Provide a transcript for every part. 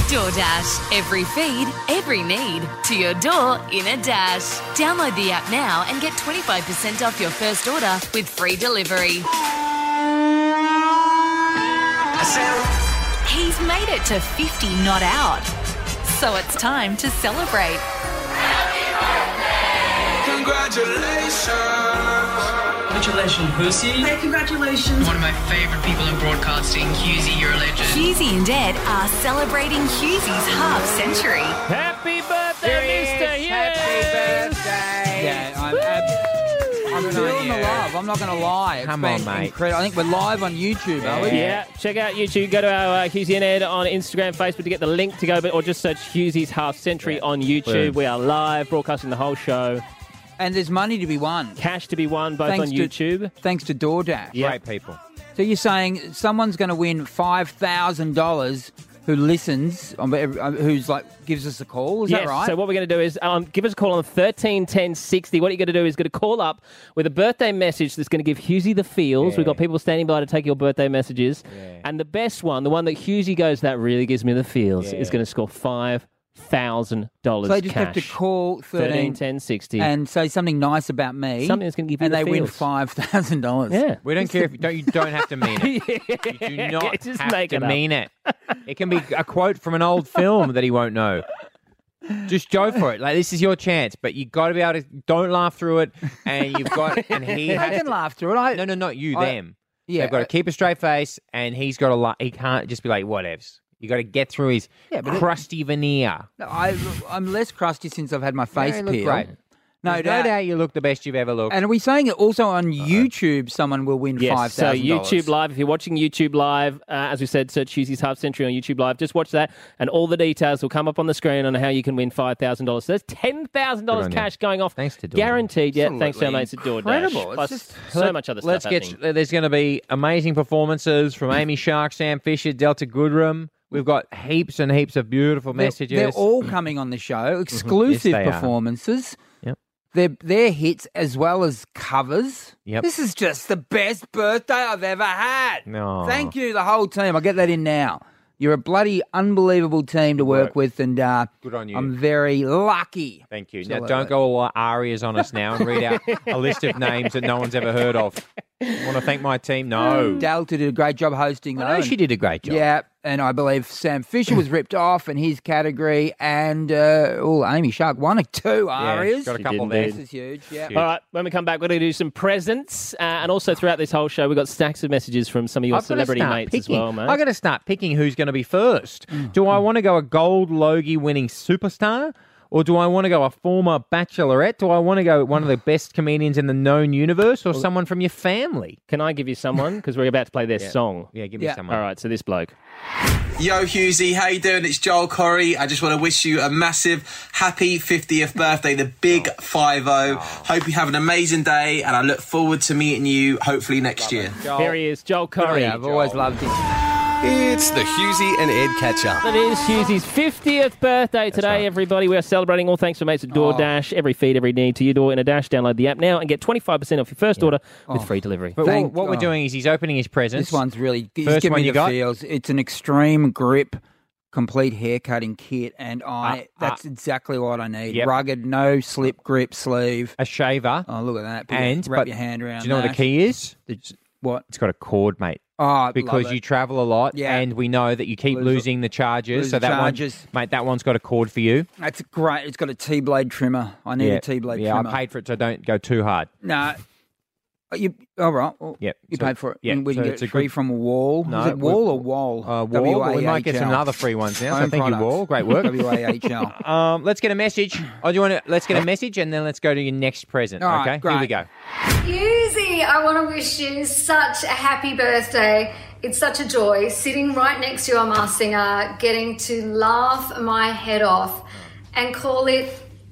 DoorDash. Every feed, every need. To your door in a dash. Download the app now and get 25% off your first order with free delivery. He's made it to 50 not out. So it's time to celebrate. Congratulations. Congratulations, Pussy. Hey, congratulations. One of my favourite people in broadcasting, Hughesy, you're a legend. Hughesy and Ed are celebrating Hughesy's half century. Happy birthday, Mr. Hughes! Happy birthday! Yeah, I'm feeling the love. I'm not going to lie. It's Come been on, mate. incredible. I think we're live on YouTube, are we? Yeah, check out YouTube. Go to our Hughesy and Ed on Instagram, Facebook to get the link to go, or just search Hughesy's half century on YouTube. Boom. We are live, broadcasting the whole show. And there's money to be won. Cash to be won, both on YouTube. Thanks to DoorDash. Yep. Great people. So you're saying someone's going to win $5,000 who listens, who's like gives us a call? Is that right? So what we're going to do is give us a call on 131060. What you're going to do is going to call up with a birthday message that's going to give Hughesy the feels. Yeah. We've got people standing by to take your birthday messages. Yeah. And the best one, the one that Hughesy goes, that really gives me the feels, Yeah. is going to score $5,000 So they just cash. have to call 131060 and say something nice about me. Something that's going to give you and the they win feels. $5,000. Yeah. We don't care if you don't have to mean it. You do not Just have make to it up. mean it. It can be a quote from an old film that he won't know. Just go for it. Like, this is your chance, but you got to be able to. Don't laugh through it, and you've got. And he I has can to, laugh through it. No, not you. I- Them. Yeah, They've got to keep a straight face, and he's got to. He can't just be like whatevs. You got to get through his crusty veneer. I'm less crusty since I've had my face you look peeled. great. No There's doubt. no doubt you look the best you've ever looked. And are we saying it also on YouTube someone will win Yes, so $5,000? YouTube Live, if you're watching YouTube Live, as we said, search Hughesy's Half Century on YouTube Live. Just watch that, and all the details will come up on the screen on how you can win $5,000. So there's $10,000 cash going off. Thanks to DoorDash. Guaranteed, yeah. Thanks to our mates at DoorDash. Incredible. It's Plus just- so much other Let's stuff get. happening. There's going to be amazing performances from Amy Shark, Sam Fisher, Delta Goodrum. We've got heaps and heaps of beautiful messages. They're all coming on the show. Exclusive Yes, they are. performances. Yep. They're hits as well as covers. Yep. This is just the best birthday I've ever had. No. Thank you, the whole team. I'll get that in now. You're a bloody unbelievable team to work with, and Good on you. I'm very lucky. Thank you. So, Now, don't go all arias on us now and read out a list of names that no one's ever heard of. Want to thank my team? No. Delta did a great job hosting, though. I know she did a great job. Yeah, and I believe Sam Fisher was ripped off in his category, and Amy Shark, 1 or 2 arias. got a She couple did there. indeed. This is huge. Yeah. All right, when we come back, we're going to do some presents. And also throughout this whole show, we've got stacks of messages from some of your I've gotta celebrity start mates as picking. well, mate. I've got to start picking who's going to be first. Do I want to go a gold Logie winning superstar? Or do I want to go a former bachelorette? Do I want to go one of the best comedians in the known universe? Or someone from your family? Can I give you someone? Because we're about to play their song. Yeah, give me Yeah. someone. All right, so this bloke. Yo, Hughesy, how you doing? It's Joel Corey. I just want to wish you a massive happy 50th birthday, the big 50. Hope you have an amazing day, and I look forward to meeting you hopefully next year. Here he is, Joel Curry. I've always loved him. It's the Hughesy and Ed catch-up. It is Hughesy's 50th birthday today, right. everybody. We're celebrating all thanks to mates at DoorDash. Every feed, every need to your door in a dash. Download the app now and get 25% off your first order with free delivery. But Thank what we're God. doing is he's opening his presents. This one's really he's First giving one me you the got? feels. It's an extreme grip, complete haircutting kit, and that's exactly what I need. Yep. Rugged, no slip grip sleeve. a shaver. Oh, look at that! And wrap but your hand around. Do you know what the that. key is? What? It's got a cord, mate. Oh, Because love you it. travel a lot, Yeah. and we know that you keep Lose- losing the charges. lose So the that charges. one, mate, that one's got a cord for you. That's great. It's got a T-blade trimmer. I need a T-blade yeah, trimmer. I paid for it, so don't go too hard. No. You all right? Well, Yep. You So- paid for it. yeah, And we so can it's get a free good- from a wall. No, Is it wall or wall? Wall, but we might get some W-A-H-L. other free ones now. So Home thank you, products. Wall. Great work. W-A-H-L. Let's get a message. Oh, do you want to? Let's get a message, and then let's go to your next present. All right, okay, great. here we go. Hughesy, I want to wish you such a happy birthday. It's such a joy sitting right next to you on Masked Singer, getting to laugh my head off and call it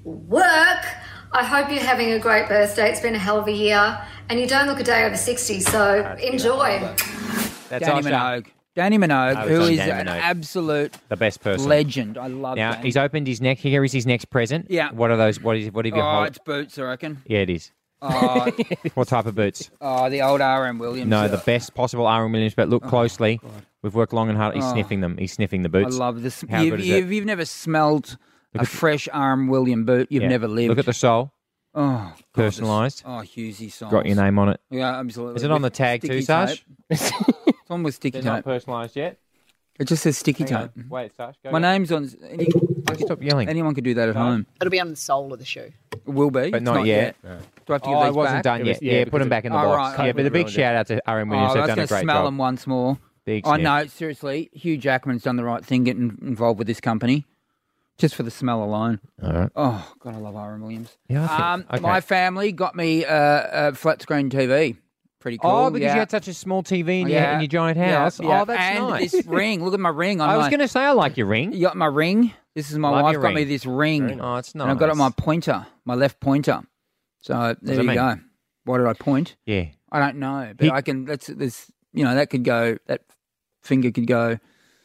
work. I hope you're having a great birthday. It's been a hell of a year, and you don't look a day over 60, so enjoy. That's Danny Oscar, Minogue. Danny Minogue, Oh, who it's is Danny an Minogue. absolute the best person. legend. I love Now Danny. he's opened his neck. Here is his next present. Yeah. What are those? What have you Oh, hold? it's boots, I reckon. Yeah, it is. Oh, What type of boots? the old R.M. Williams. No, the best possible R.M. Williams, but look closely. We've worked long and hard. He's sniffing them. He's sniffing the boots. I love this. How good is it? If you've never smelled a fresh Aram William boot, you've never lived. Look at the sole. Oh, Personalised. Hughesy soles. Got your name on it. Yeah, absolutely. Is it on the tag too, Sash? It's on with sticky They're not tape. personalised yet. It just says sticky Hang tape. on. Wait, Sash. Go My again. name's on. Stop yelling. Anyone could do that at home. It'll be on the sole of the shoe. It will be, But It's not yet. Do I have to give Oh, these it wasn't back? done It yet. was- Yeah, yeah, put them because back in the Oh, box. right. Yeah, but a big ruined it. shout out to Aaron Williams. Oh, They've that's done going a to great smell job. them once more. Big Oh, sniff. no, seriously. Hugh Jackman's done the right thing getting involved with this company just for the smell alone. All right. Oh, God, I love Aaron Williams. Yeah, I think- okay. My family got me a flat screen TV. Pretty cool. Oh, because yeah. you had such a small TV in Yeah. your giant Yeah, house. yeah. Oh, that's and nice. this ring. Look at my ring. I was going to say I like your ring. You got my ring? This is my Love wife your got ring. me this ring. Oh, it's nice. And I've got it on my pointer, my left pointer. So there that you mean? go. Why did I point? Yeah. I don't know, but I can. There's that could go. That finger could go.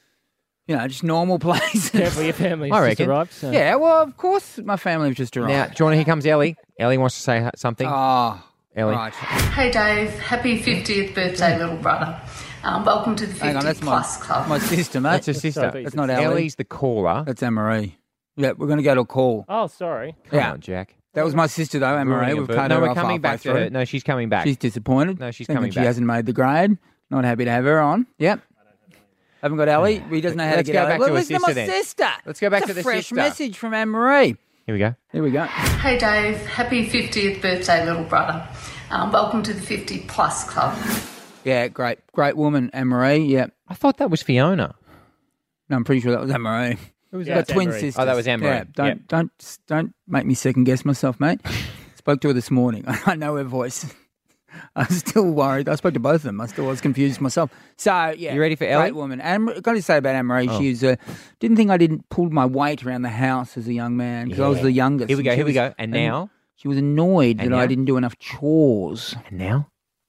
Just normal places. Careful, your family's I just reckon. arrived. So. Yeah, well, of course, my family have just arrived. Now, do you want to, here comes Ellie. Ellie wants to say something. Oh, Ellie. right. Hey Dave, happy 50th birthday, little brother. Welcome to the 50 Hang on, that's plus club. my sister, mate. That's her sister. That's not Ellie. Ellie's the caller. That's Anne-Marie. Yeah, we're going to go to a call. Oh, sorry. Come yeah. on, Jack. That was my sister, though, Anne-Marie. Ruining We've her cut birth- her No, we're off coming halfway back to through. her. No, she's coming back. She's disappointed. No, she's Thinking coming she back. hasn't made the grade. Not happy to have her on. Yep. Haven't got Ellie. He doesn't know how Let's to get go back to her Listen to my sister then. sister. Let's go back It's to a the fresh sister. message from Anne-Marie. Here we go. Here we go. Hey Dave, happy 50th birthday, little brother. Welcome to the 50 plus club. Yeah, great woman, Anne-Marie. Yeah. I thought that was Fiona. No, I'm pretty sure that was Anne-Marie. Yeah, got it's twin Anne-Marie. sisters. Oh, that was Anne-Marie. Yeah, don't make me second guess myself, mate. Spoke to her this morning. I know her voice. I was still worried. I spoke to both of them. I still was confused myself. So, yeah. You ready for Ellie? Great woman. And I've got to say about Anne-Marie, she was, didn't think I didn't pull my weight around the house as a young man because I was the youngest. Here we go, And she here we was- go. And now? She was annoyed And that I now? didn't do enough chores. And now?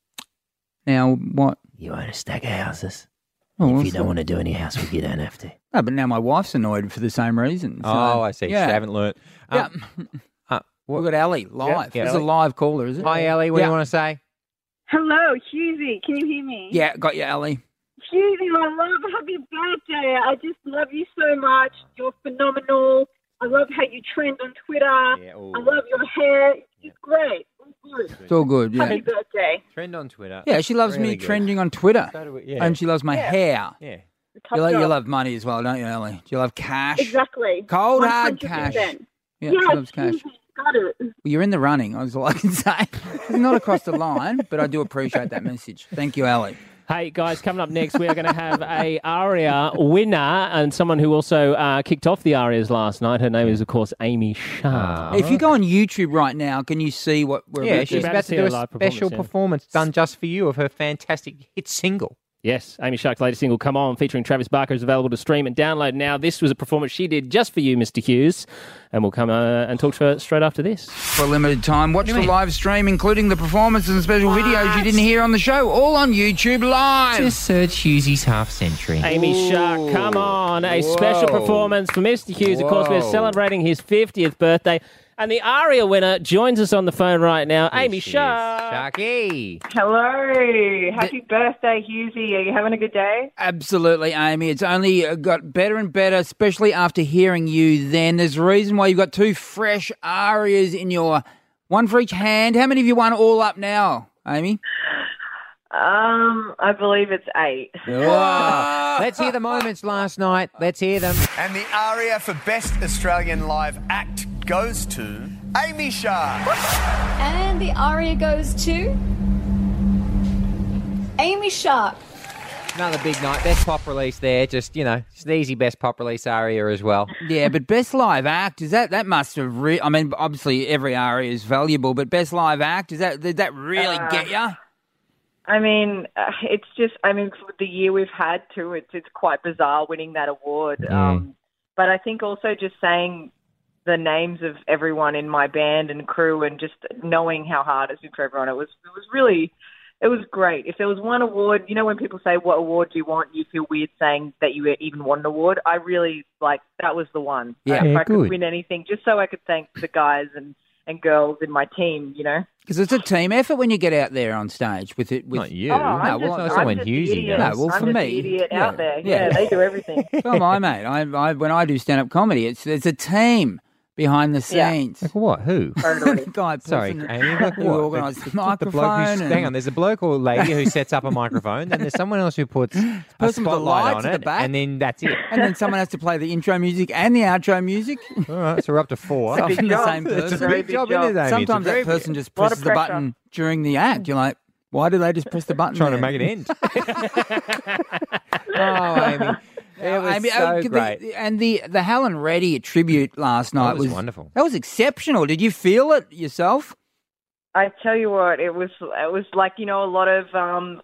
Now, what? You own a stack of houses. Oh, If what's you don't that? want to do any housework, you don't have to. No, but now my wife's annoyed for the same reason. So, Oh, I see. Yeah. She haven't learnt. Yeah. We've got Ellie live. Yeah, This is a Ellie. live caller, is it? Hi, Ellie. What do you want to say? Hello, Hughesy. Can you hear me? Yeah, got you, Ellie. Hughesy, my love, happy birthday. I just love you so much. You're phenomenal. I love how you trend on Twitter. I love your hair. It's great. All good. It's all good, yeah. Happy birthday. Trend on Twitter. Yeah, she loves Really me good. trending on Twitter. So do we, yeah. And she loves my hair. Yeah. Top You job. love money as well, don't you, Ellie? Do you love cash? Exactly. Cold, hard 100%. cash. Yeah, Yeah, she loves cash. Hughesy, got it. Well, you're in the running, is all I can say. It's not across the line, but I do appreciate that message. Thank you, Ellie. Hey, guys, coming up next, we are going to have a ARIA winner and someone who also kicked off the ARIAs last night. Her name is, of course, Amy Shah. If you go on YouTube right now, can you see what we're Yeah, about she's to about to see do her a live special performance, yeah. performance done just for you of her fantastic hit single. Yes, Amy Shark's latest single, Come On, featuring Travis Barker, is available to stream and download now. This was a performance she did just for you, Mr. Hughes. And we'll come and talk to her straight after this. For a limited time, watch the live stream, including the performances and special videos you didn't hear on the show, all on YouTube Live. Just search Hughesy's Half Century. Amy Shark, Come On, a special performance for Mr. Hughes. Of course, we're celebrating his 50th birthday. And the ARIA winner joins us on the phone right now, Amy Shark. Sharky. Hello. Happy birthday, Hughesy. Are you having a good day? Absolutely, Amy. It's only got better and better, especially after hearing you then. There's a reason why you've got two fresh arias in your one for each hand. How many have you won all up now, Amy? I believe it's 8. Let's hear the moments last night. Let's hear them. And the aria for Best Australian Live Act goes to Amy Shah. And the aria goes to Amy Shark. Another big night. Best pop release there. Just, just the easy best pop release aria as well. Yeah, but best live act, is that must have I mean, obviously every aria is valuable, but best live act, did that really get you? I mean, it's just, for the year we've had too, it's quite bizarre winning that award. But I think also just saying the names of everyone in my band and crew and just knowing how hard it's been for everyone, it was great. If there was one award, when people say, what award do you want? You feel weird saying that you even won an award. I really, that was the one. Yeah, if I good. could win anything, just so I could thank the guys and and girls in my team, you know. Because it's a team effort when you get out there on stage with it. With, Not you. Oh, no, I'm well, just someone the Hughesy idiot. does. No, well, I'm for just me, the idiot yeah, out there. yeah. Yeah, they do everything. Oh, my mate. I when I do stand-up comedy, it's a team behind the Yeah. scenes. Like what? Who? Totally. Guy, Sorry, person Amy. Like who what? organised the bloke microphone. hang on, there's a bloke or lady who sets up a microphone, then there's someone else who puts a person with the spotlight lights on at it, the back. and then that's it. And then someone has to play the intro music and the outro music. All right, so we're up to 4. It's often the job. same It's a person. very big big job, job. isn't it, Amy? Sometimes It's a very that person just lot of presses the pressure. button during the act. You're like, why did they just press the button? trying to there? make it end. Oh, Amy. It was Amy, so great. And the Helen Reddy tribute last night was wonderful. That was exceptional. Did you feel it yourself? I tell you what, it was like, you know, a lot of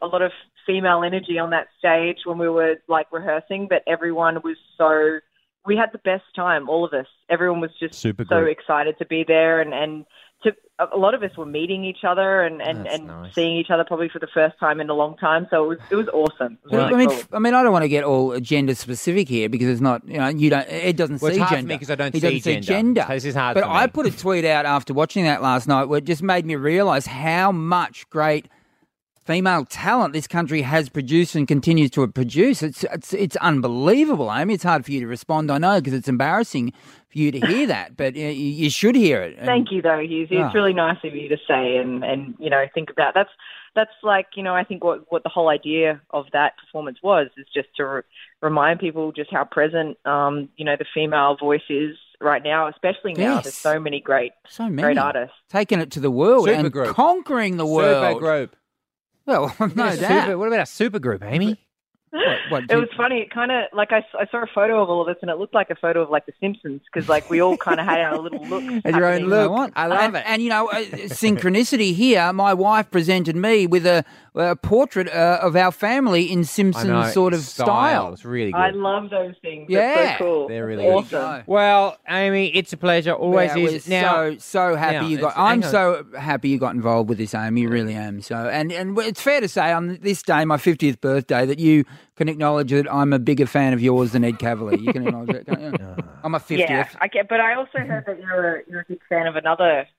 female energy on that stage when we were like rehearsing, but everyone was we had the best time, all of us. Everyone was just Super so group. excited to be there, and a lot of us were meeting each other and nice. seeing each other probably for the first time in a long time. So it was awesome. It was really cool. I don't want to get all gender specific here because it's not, you know, Ed doesn't Well, it's see hard for gender. me 'cause I don't He see doesn't gender. gender. This is hard But for me. I put a tweet out after watching that last night where it just made me realise how much great female talent this country has produced and continues to produce. It's unbelievable, Amy. It's hard for you to respond, I know, because it's embarrassing for you to hear that, but you should hear it. Thank you, though, Hughes. It's really nice of you to say and you know, think about that's like, you know, I think what the whole idea of that performance was is just to remind people just how present you know, the female voice is right now, especially now. Yes. There's so many great artists taking it to the world and Supergroup. conquering the world. Supergroup. Well, no doubt. What about a supergroup, Amy? What, It was funny. It kind of like I saw a photo of all of us, and it looked like a photo of like The Simpsons because like we all kind of had our little looks. Had your own happening. look. I love it. And, you know, synchronicity here, my wife presented me with a portrait of our family in Simpsons sort of style. It's really good. I love those things. Yeah. That's so cool. They're really That's good. awesome. Well, Amy, it's a pleasure. Always Yeah, is. we're Now, so happy now, you got. it's- hang I'm on. so happy you got involved with this, Amy. Really am. So, and it's fair to say on this day, my 50th birthday, that you can acknowledge that I'm a bigger fan of yours than Ed Cavalier. You can acknowledge that, can't you? I'm a 50th. Yeah, I get. But I also heard that you're a big fan of another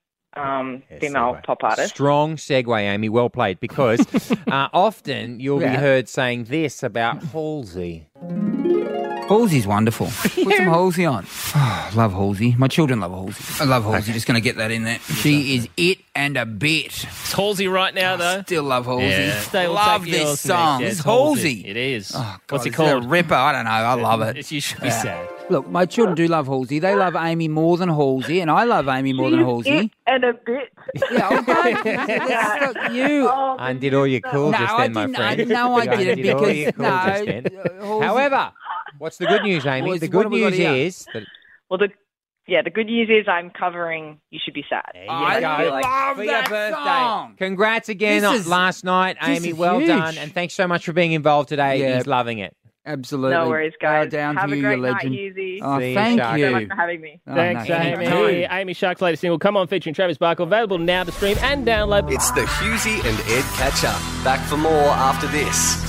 female pop artist. Strong segue, Amy. Well played. Because often you'll be heard saying this about Halsey. Halsey's wonderful. Put some Halsey on. Oh, love Halsey. My children love Halsey. I love Halsey. Just going to get that in there. She is it and a bit. It's Halsey right now, though. Still love Halsey. Yeah. They will Love take this yours song. next. Yeah, It's it's Halsey. It is. Oh, God, What's it is called? a ripper. I don't know. I love it. You should be sad. Look, my children do love Halsey. They love Amy more than Halsey, and I love Amy more than Halsey. It and a bit. Yeah, okay. Look, you. Undid all your cool No, just I then, my didn't. friend. No, I You didn't undid all your because cool no. just then. Halsey- However, what's the good news, Amy? What's- The what good have we got news here? is that Well, the good news is I'm covering You Should Be Sad. I love for your that birthday. song. Congrats again This on is- last night, this Amy. is Well huge. done, and thanks so much for being involved today. Yeah. He's loving it. Absolutely. No worries, guys. Bow down Have to a you, great you night, legend. Hughes. Oh, See you, thank Shark. you. Thanks so much for having me. Oh, Thanks, no, Amy. anytime. Amy Shark's latest single, Come On, featuring Travis Barker, available now to stream and download. It's the Hughesy and Ed catch up. Back for more after this.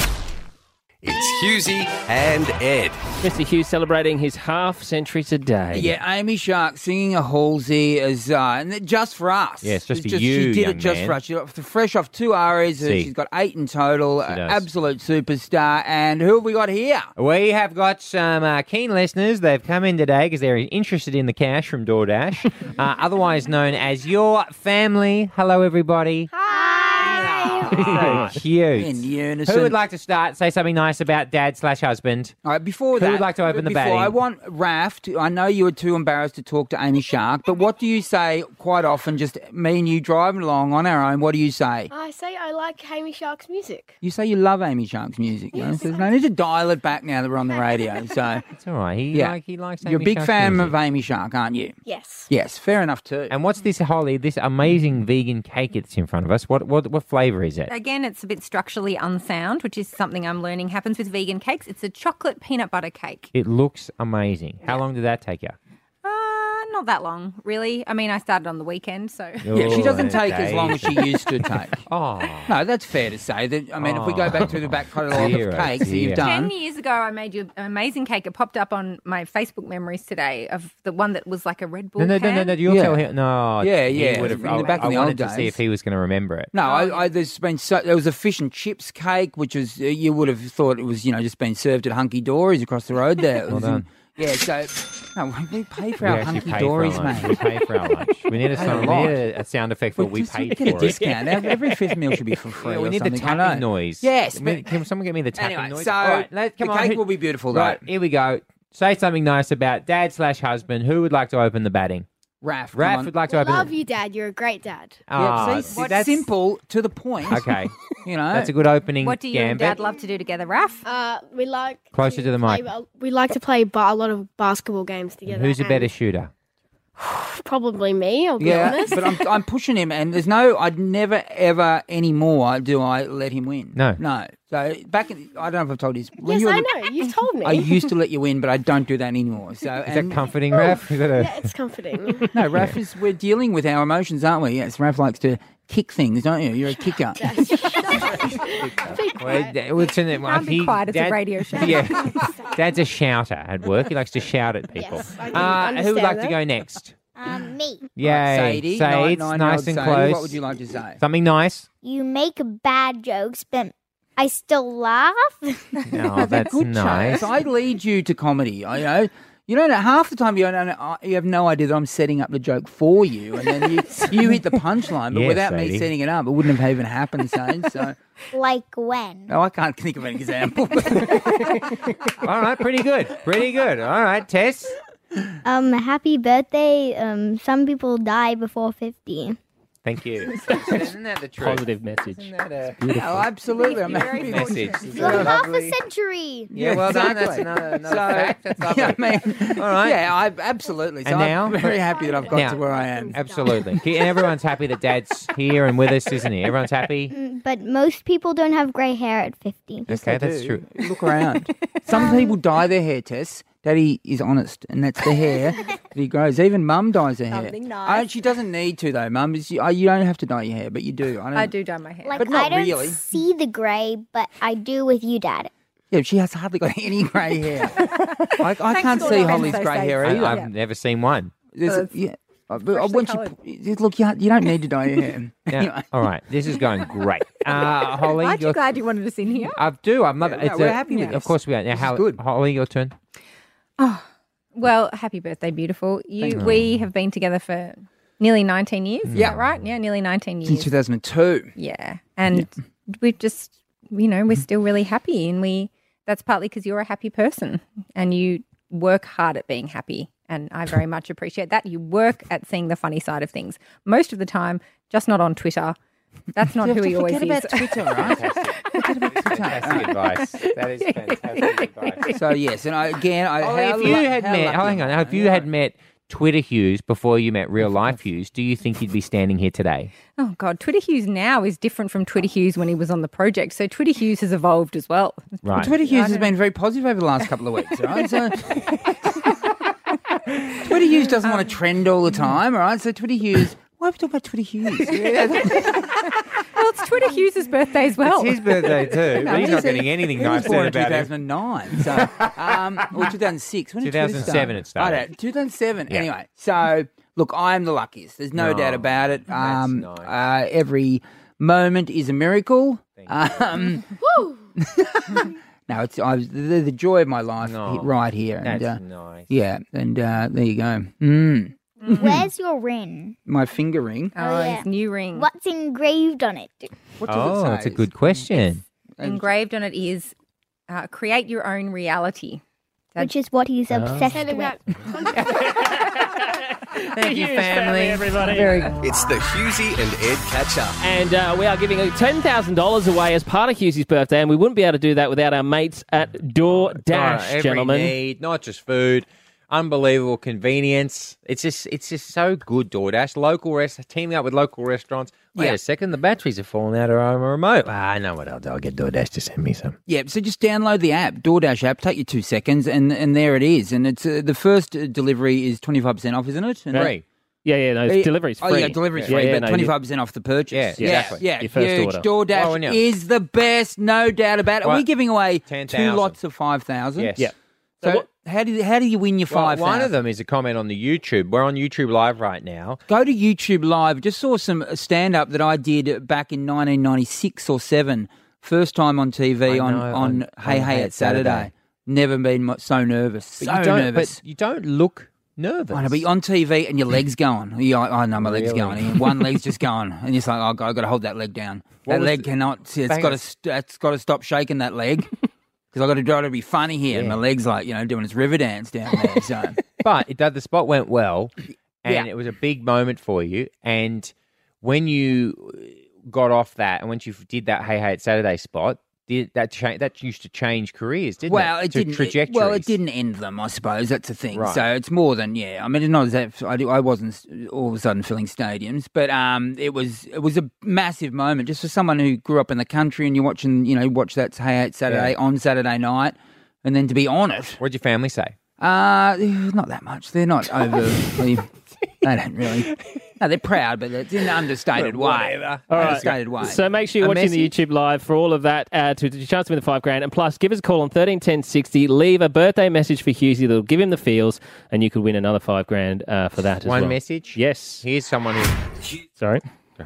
It's Hughesy and Ed. Mr. Hughes celebrating his half century today. Yeah, Amy Shark singing a Halsey as and just for us. Yeah, it's just for She you, did young it just man. for us. She's fresh off 2 arias. See. She's got 8 in total. She does. Absolute superstar. And who have we got here? We have got some keen listeners. They've come in today because they're interested in the cash from DoorDash, otherwise known as Your Family. Hello, everybody. So cute. In unison. Who would like to start? Say something nice about dad/husband. All right, before Who that, would like to open the before batting? I want Raph to, I know you were too embarrassed to talk to Amy Shark, but what do you say quite often, just me and you driving along on our own, what do you say? I say I like Amy Shark's music. You say you love Amy Shark's music. Yes, There's no need to dial it back now that we're on the radio. So It's all right. He likes You're a Amy big Shark's fan music. of Amy Shark, aren't you? Yes. Yes, fair enough too. And what's this this amazing vegan cake that's in front of us? What flavour is it? Again, it's a bit structurally unsound, which is something I'm learning happens with vegan cakes. It's a chocolate peanut butter cake. It looks amazing. How long did that take you? Not that long, really. I mean, I started on the weekend, so. Yeah, she doesn't take as okay. long as she used to take. Oh. No, that's fair to say. That if we go back to the back catalogue Dear, of cakes that you've done. 10 years ago, I made you an amazing cake. It popped up on my Facebook memories today of the one that was like a Red Bull No. can. You'll tell him. No. Yeah, he yeah. would have- In the back I in the wanted old to see days. if he was going to remember it. No, there's been there was a fish and chips cake, which was you would have thought it was just been served at Hunky Dory's across the road there. It Well was done. Yeah, so no, we pay for We our actually Hunky pay for our Dory's, lunch. mate. We pay for our lunch. We need Pay a lot. a sound effect for we paid get for a discount. Every fifth meal should be for free. Yeah, we or need the something. I tapping know. noise. Yes, Can someone get me the tapping Anyway, noise? so All right, the come on. cake will be beautiful, though. Right, here we go. Say something nice about dad/husband. Who would like to open the batting? Raph, come Raph on. would like to open Love you, Dad. You're a great dad. Yeah, see, that's simple to the point. Okay. You know, That's a good opening What do you and gambit. Dad love to do together, Raph? We like Closer to the mic. we like to play a lot of basketball games together. Who's a and better shooter? Probably me. I'll be Yeah, honest. but I'm pushing him, and I'd never ever anymore do I let him win. No. So back in, I don't know if I've told you this. When Yes, you were I the- know. You've told me. I used to let you win, but I don't do that anymore. So Is that comforting, Raph? Is that a... Yeah, it's comforting. No, Raph we're dealing with our emotions, aren't we? Yes, Raph likes to kick things, don't you? You're a kicker. Can't be quiet, it's a radio show. Yeah. Dad's a shouter at work. He likes to shout at people. Yes, I can Who would like understand to go next? Me. Yay. Sadie, Sades, nine-year-old nice and Sadie, close. What would you like to say? Something nice. You make bad jokes, but I still laugh. Oh, that's Good nice. chance. I lead you to comedy. You don't know, half the time you have no idea that I'm setting up the joke for you, and then you hit the punchline. But Yes, without me Sadie. setting it up, it wouldn't have even happened, Sage. So Like when? no, I can't think of an example. All right, pretty good. Pretty good. All right, Tess. Happy birthday. Some people die before 50. Thank you. Isn't that the truth? Positive message. Isn't that a Oh, absolutely. I'm Very happy. message? You're half a century. Yeah, well done. exactly. That's another fact. That's lovely. Yeah, I mean, All right. Yeah, absolutely. So And now? I'm very happy that I've got Now- to where I am. Absolutely. And everyone's happy that Dad's here and with us, isn't he? Everyone's happy? But most people don't have grey hair at 50. Okay, that's true. Look around. Some people dye their hair, Tess. Daddy is honest, and that's the hair that he grows. Even Mum dyes her hair. Something nice. She doesn't need to, though, Mum. You don't have to dye your hair, but you do. I do dye my hair. Like, But not I don't really. see the grey, but I do with you, Dad. Yeah, she has hardly got any grey hair. I can't for see all Holly's the grey hair Wednesday either. I've never seen one. Yeah. But once look, you don't need to dye your hair. Yeah. Anyway. All right, this is going great. Holly, Aren't you glad you wanted us in here? I do. I'm not. Yeah, it's we're happy with Of this. course we are. Now, This is good. Holly, your turn. Well, happy birthday, beautiful. We have been together for nearly 19 years. Is that right? Yeah, nearly 19 years. Since 2002. Yeah. And we've just, we're still really happy. And that's partly because you're a happy person and you work hard at being happy. And I very much appreciate that. You work at seeing the funny side of things. Most of the time, just not on Twitter. That's not who he always is. Forget about Twitter, right? Fantastic advice. That is fantastic advice. So, yes, and If you had met Twitter Hughes before you met real life Hughes, do you think you'd be standing here today? Oh, God. Twitter Hughes now is different from Twitter Hughes when he was on the project. So Twitter Hughes has evolved as well. Right. Twitter Hughes has been very positive over the last couple of weeks, right? So Twitter Hughes doesn't want to trend all the time, all right? So Twitter Hughes, why are we talking about Twitter Hughes? Well, it's Twitter Hughes' birthday as well. It's his birthday too, No, but he's not getting anything he nice was born said in about him. 2009, so or 2006. When did Twitter 2007 start? it started. I don't know, 2007. Yeah. Anyway, so look, I'm the luckiest. There's no doubt about it. That's nice. Every moment is a miracle. Woo! No, they're the joy of my life No. right here. That's And, nice. yeah, and there you go. Where's your ring? My finger ring. Oh, yeah. his new ring. What's engraved on it? What does it say? That's a good question. Engraved on it is create your own reality. Which is what he's obsessed Said with. about Thank you, family. everybody. Very good. It's the Hughesy and Ed Catch Up. And we are giving $10,000 away as part of Hughesy's birthday, and we wouldn't be able to do that without our mates at DoorDash, Every gentlemen. need, not just food. unbelievable convenience. It's just so good, DoorDash. Teaming up with local restaurants. Wait a second, the batteries are falling out of our remote. I know what I'll do. I'll get DoorDash to send me some. Yeah, so just download the app, DoorDash app. Take you 2 seconds, and there it is. And it's the first delivery is 25% off, isn't it? And Right. Yeah, no, delivery's free. Oh, yeah, delivery's free, but 25% off the purchase. Yeah, exactly. Yeah, Your first huge. order. DoorDash is the best, no doubt about it. Are we giving away 10,000. 2 lots of 5,000? Yes. Yeah. So how do you win your 5,000? One of them is a comment on the YouTube. We're on YouTube Live right now. Go to YouTube Live. Just saw some stand-up that I did back in 1996 or 7. First time on TV on Hey It's Saturday. Never been so nervous. But you don't look nervous. I know, but you're on TV and your leg's going. I know my leg's going. One leg's just going. And you're like, I've got to hold that leg down. That leg cannot, it's got to stop shaking that leg. Because I've got to try to be funny here. And my leg's like, doing its river dance down there. So. But the spot went well. And it was a big moment for you. And when you got off that, and once you did that Hey It's Saturday spot, that used to change careers, didn't it? It didn't. Trajectories. It didn't end them, I suppose. That's the thing. Right. So it's more than I mean, it's not as if I wasn't all of a sudden filling stadiums, but it was a massive moment just for someone who grew up in the country and you're watching, watch that Hey It's Saturday on Saturday night, and then to be on it. What'd your family say? Not that much. They're not overly. They don't really. No, they're proud, but it's in an understated way. All right. Understated way. So make sure you're watching the YouTube Live for all of that to chance to win the $5,000. And plus, give us a call on 131060. Leave a birthday message for Hughesy that'll give him the feels, and you could win another $5,000 for that as well. One message? Yes. Here's someone who... Sorry.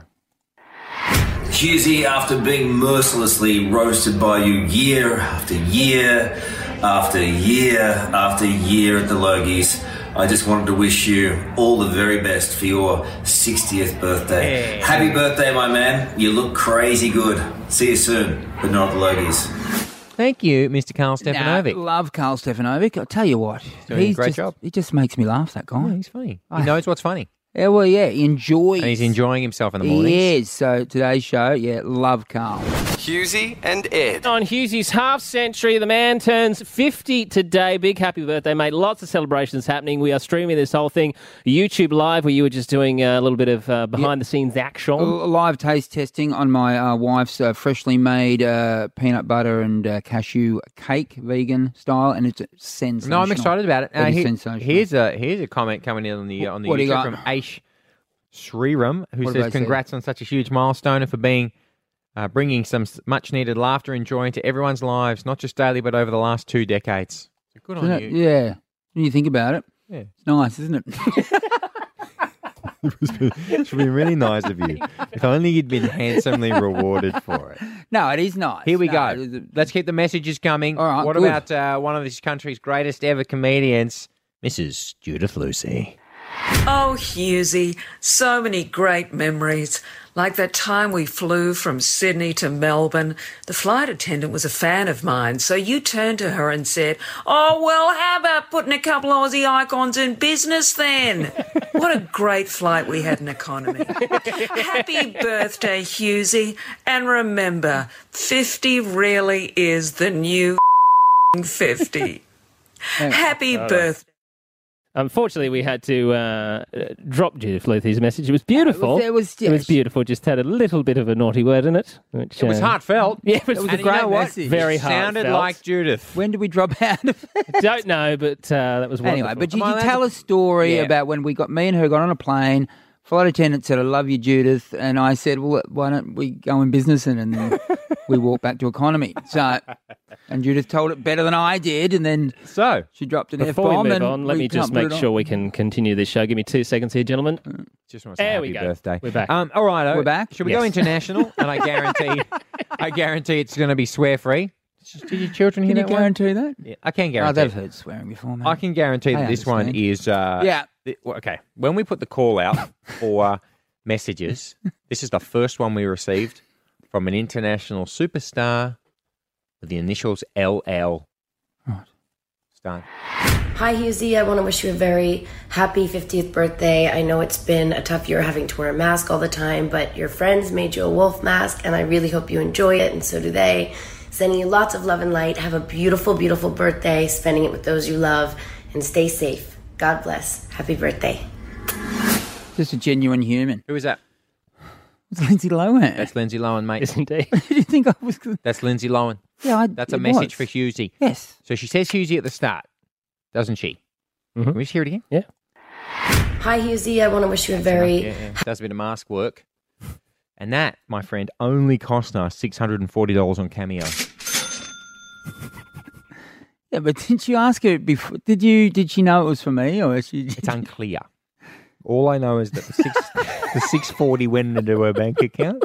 Hughesy, after being mercilessly roasted by you year after year after year after year at the Logies, I just wanted to wish you all the very best for your 60th birthday. Hey. Happy birthday, my man. You look crazy good. See you soon, but not at the Logies. Thank you, Mr. Carl Stefanovic. Love Carl Stefanovic. I'll tell you what. Doing a great job. He just makes me laugh, that guy. Yeah, he's funny. He knows what's funny. Yeah, well, he enjoys. And he's enjoying himself in the mornings. He is. So today's show, love Carl. Hughesy and Ed. On Hughesy's half century, the man turns 50 today. Big happy birthday, mate. Lots of celebrations happening. We are streaming this whole thing YouTube Live, where you were just doing a little bit of behind-the-scenes action. Live taste testing on my wife's freshly made peanut butter and cashew cake, vegan style, and it's sensational. No, I'm excited about it. Sensational. Here's a comment coming in on the YouTube from Aish Sriram, who says, congrats on such a huge milestone and for bringing some much-needed laughter and joy into everyone's lives, not just daily, but over the last 2 decades. So good on you. Yeah. When you think about it, it's nice, isn't it? It's been really nice of you. If only you'd been handsomely rewarded for it. No, it is nice. Here we go. Let's keep the messages coming. All right, what good. about one of this country's greatest ever comedians, Mrs. Judith Lucy? Oh, Hughesy, so many great memories. Like that time we flew from Sydney to Melbourne. The flight attendant was a fan of mine, so you turned to her and said, "Oh, well, how about putting a couple of Aussie icons in business then?" What a great flight we had in economy. Happy birthday, Hughesy. And remember, 50 really is the new 50. Happy birthday. Unfortunately, we had to drop Judith Lucy's message. It was beautiful. It was beautiful. Just had a little bit of a naughty word in it. Which, It was heartfelt. Yeah, it was a great message. Very It sounded heartfelt. like Judith. When did we drop out of it? Don't know, but that was wonderful. Anyway, but did you tell a story about when me and her got on a plane, flight attendant said, "I love you, Judith," and I said, "Well, why don't we go in business?" And then we walked back to economy. So, and Judith told it better than I did, and then she dropped an Before F-bomb. we move and on, let me just make sure we can continue this show. Give me 2 seconons here, gentlemen. Just want to say There happy we go. birthday. We're back. All right, We're back? Should we go Yes. international? And I guarantee it's going to be swear-free. Did your children hear Can you that one? guarantee that? Yeah, I can Oh, guarantee. they've heard swearing before, mate. I can guarantee that this one is... Yeah. Okay, when we put the call out for messages, this is the first one we received from an international superstar with the initials LL. Right. Start. Hi, Hughesy. I want to wish you a very happy 50th birthday. I know it's been a tough year having to wear a mask all the time, but your friends made you a wolf mask, and I really hope you enjoy it, and so do they. Sending you lots of love and light. Have a beautiful, beautiful birthday, spending it with those you love, and stay safe. God bless. Happy birthday. Just a genuine human. Who is that? It's Lindsay Lohan. That's Lindsay Lohan, mate. Yes, indeed. Did you think I was... That's Lindsay Lohan. Yeah, That's a it message was. for Hughesy. Yes. So she says Hughesy at the start, doesn't she? Mm-hmm. Can we just hear it again? Yeah. Hi, Hughesy. I want to wish you a very... Yeah. Does a bit of mask work. And that, my friend, only cost us $640 on Cameo. Yeah, but didn't you ask her before? Did she know it was for me, or she? It's unclear. All I know is that the $640 went into her bank account.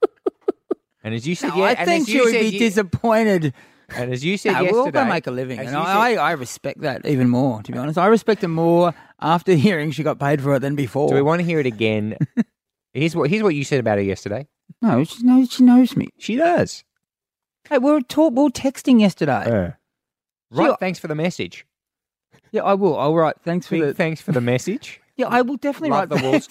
And as you said, I think she would be disappointed. And as you said We're all yesterday, going to make a living, and I respect that even more. To be honest, I respect it more after hearing she got paid for it than before. Do we want to hear it again? Here's what you said about her yesterday. No, she knows me. She does. Hey, we were texting yesterday. Right, thanks for the message. Yeah, I will. I'll write. Thanks for the message. Yeah, I will definitely Like write the wolf.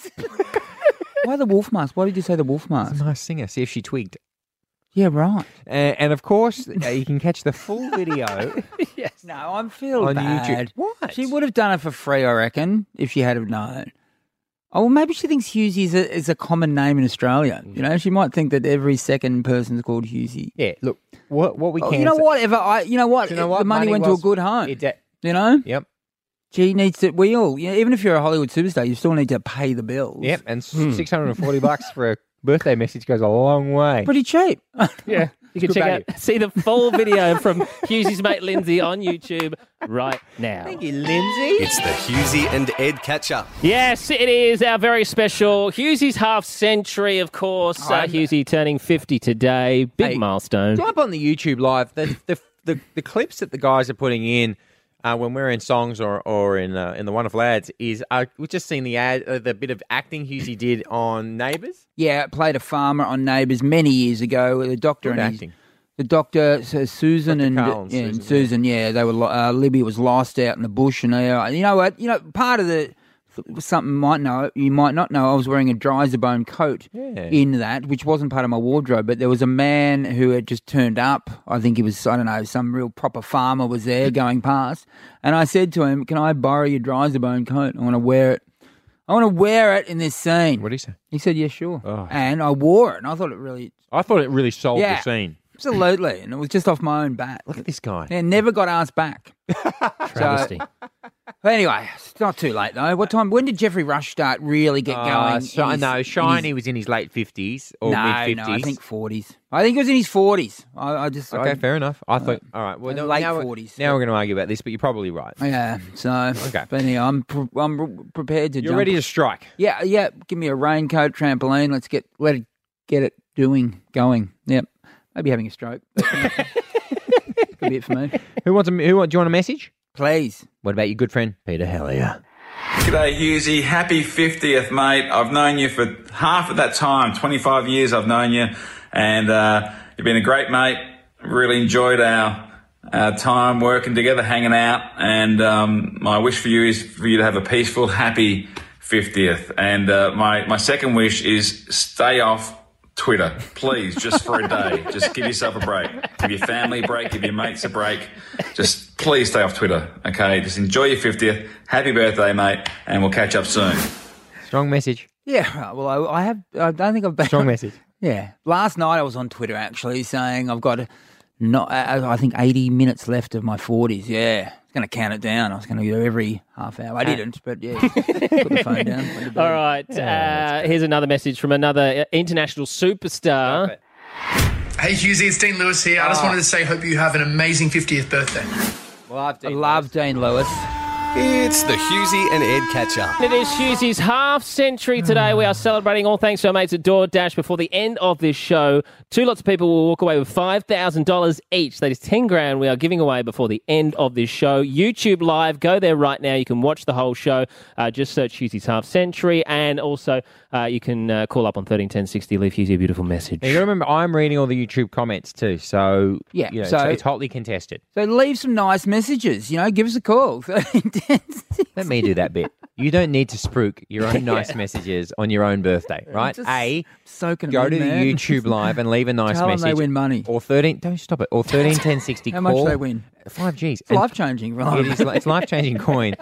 Why the wolf mask? Why did you say the wolf mask? It's a nice singer. See if she twigged. Yeah, right. And of course, you can catch the full video. Yes. No, I feel on bad. YouTube. What? She would have done it for free, I reckon, if she had have known. Oh, well, maybe she thinks Hughesy is a common name in Australia. You know, she might think that every second person's called Hughesy. Yeah, look, what we can... You know what? You know what? The money went to a good home. You know? Yep. She needs to... even if you're a Hollywood superstar, you still need to pay the bills. Yep, and $640 for a birthday message goes a long way. Pretty cheap. Yeah. You can see the full video from Hughesy's mate Lindsay on YouTube right now. Thank you, Lindsay. It's the Hughesy and Ed catch-up. Yes, it is our very special Hughesy's half century, of course. Hughesy turning 50 today. Big milestone. Jump on the YouTube live. The clips that the guys are putting in when we're in songs or in the Wonderful Ads is we've just seen the ad, the bit of acting Hughesy did on Neighbours. Yeah, played a farmer on Neighbours many years ago. The doctor Good and acting. the doctor, Susan Dr. and Carl and Susan. Yeah, they were. Libby was lost out in the bush, and you know what? Part of something you might not know. I was wearing a Dryzerbone coat in that, which wasn't part of my wardrobe. But there was a man who had just turned up. I think he was, I don't know, some real proper farmer was there going past. And I said to him, "Can I borrow your Dryzerbone coat? I want to wear it. I want to wear it in this scene." What did he say? He said, "Yeah, sure." Oh. And I wore it, and I thought it really sold the scene. Absolutely, and it was just off my own bat. Look at this guy. Yeah, never got asked back. Travesty. But anyway, it's not too late though. What time? When did Jeffrey Rush start really get going? Shiny was in his late 50s or mid 50s. No, I think 40s. I think it was in his 40s. Fair enough. I thought, all right, well, late now 40s. Now we're going to argue about this, but you're probably right. Yeah. So, okay. But anyway, I'm prepared to. You're jump. ready to strike. Yeah. Give me a raincoat, trampoline. Let's get it going. Yep. Maybe having a stroke. Could be it for me. Do you want a message? Please. What about your good friend Peter Hellier? G'day, Hughesy. Happy 50th, mate. I've known you for half of that time, 25 years I've known you, and you've been a great mate. Really enjoyed our time working together, hanging out, and my wish for you is for you to have a peaceful, happy 50th. And my second wish is stay off Twitter, please, just for a day. Just give yourself a break. Give your family a break. Give your mates a break. Just please stay off Twitter, okay? Just enjoy your 50th. Happy birthday, mate, and we'll catch up soon. Strong message. Yeah, right. Well, I don't think I've been... Strong message. Yeah. Last night I was on Twitter actually saying I've got I think 80 minutes left of my 40s. Yeah. I was going to count it down. I was going to do every half hour. I didn't, but yeah. Put the phone down. All right. Here's another message from another international superstar. Hey, Hughesy, it's Dean Lewis here. I just wanted to say hope you have an amazing 50th birthday. I love Dean Lewis. It's the Hughesy and Ed catch-up. It is Hughesy's half century today. We are celebrating all thanks to our mates at DoorDash. Before the end of this show, two lots of people will walk away with $5,000 each. That is 10 grand we are giving away before the end of this show. YouTube Live, go there right now. You can watch the whole show. Just search Hughesy's half century, and also you can call up on 131060. Leave Hughesy a beautiful message. You got to remember, I'm reading all the YouTube comments too, so yeah, so it's hotly contested. So leave some nice messages. Give us a call. Let me do that bit. You don't need to spruik your own nice messages on your own birthday, right? Just A, soaking go them to in, the man. YouTube live and leave a nice Tell them message. they win money. Or 13, don't stop it. Or 131060. How much do they win? 5 Gs. It's life-changing, right? It is. It's life-changing coin.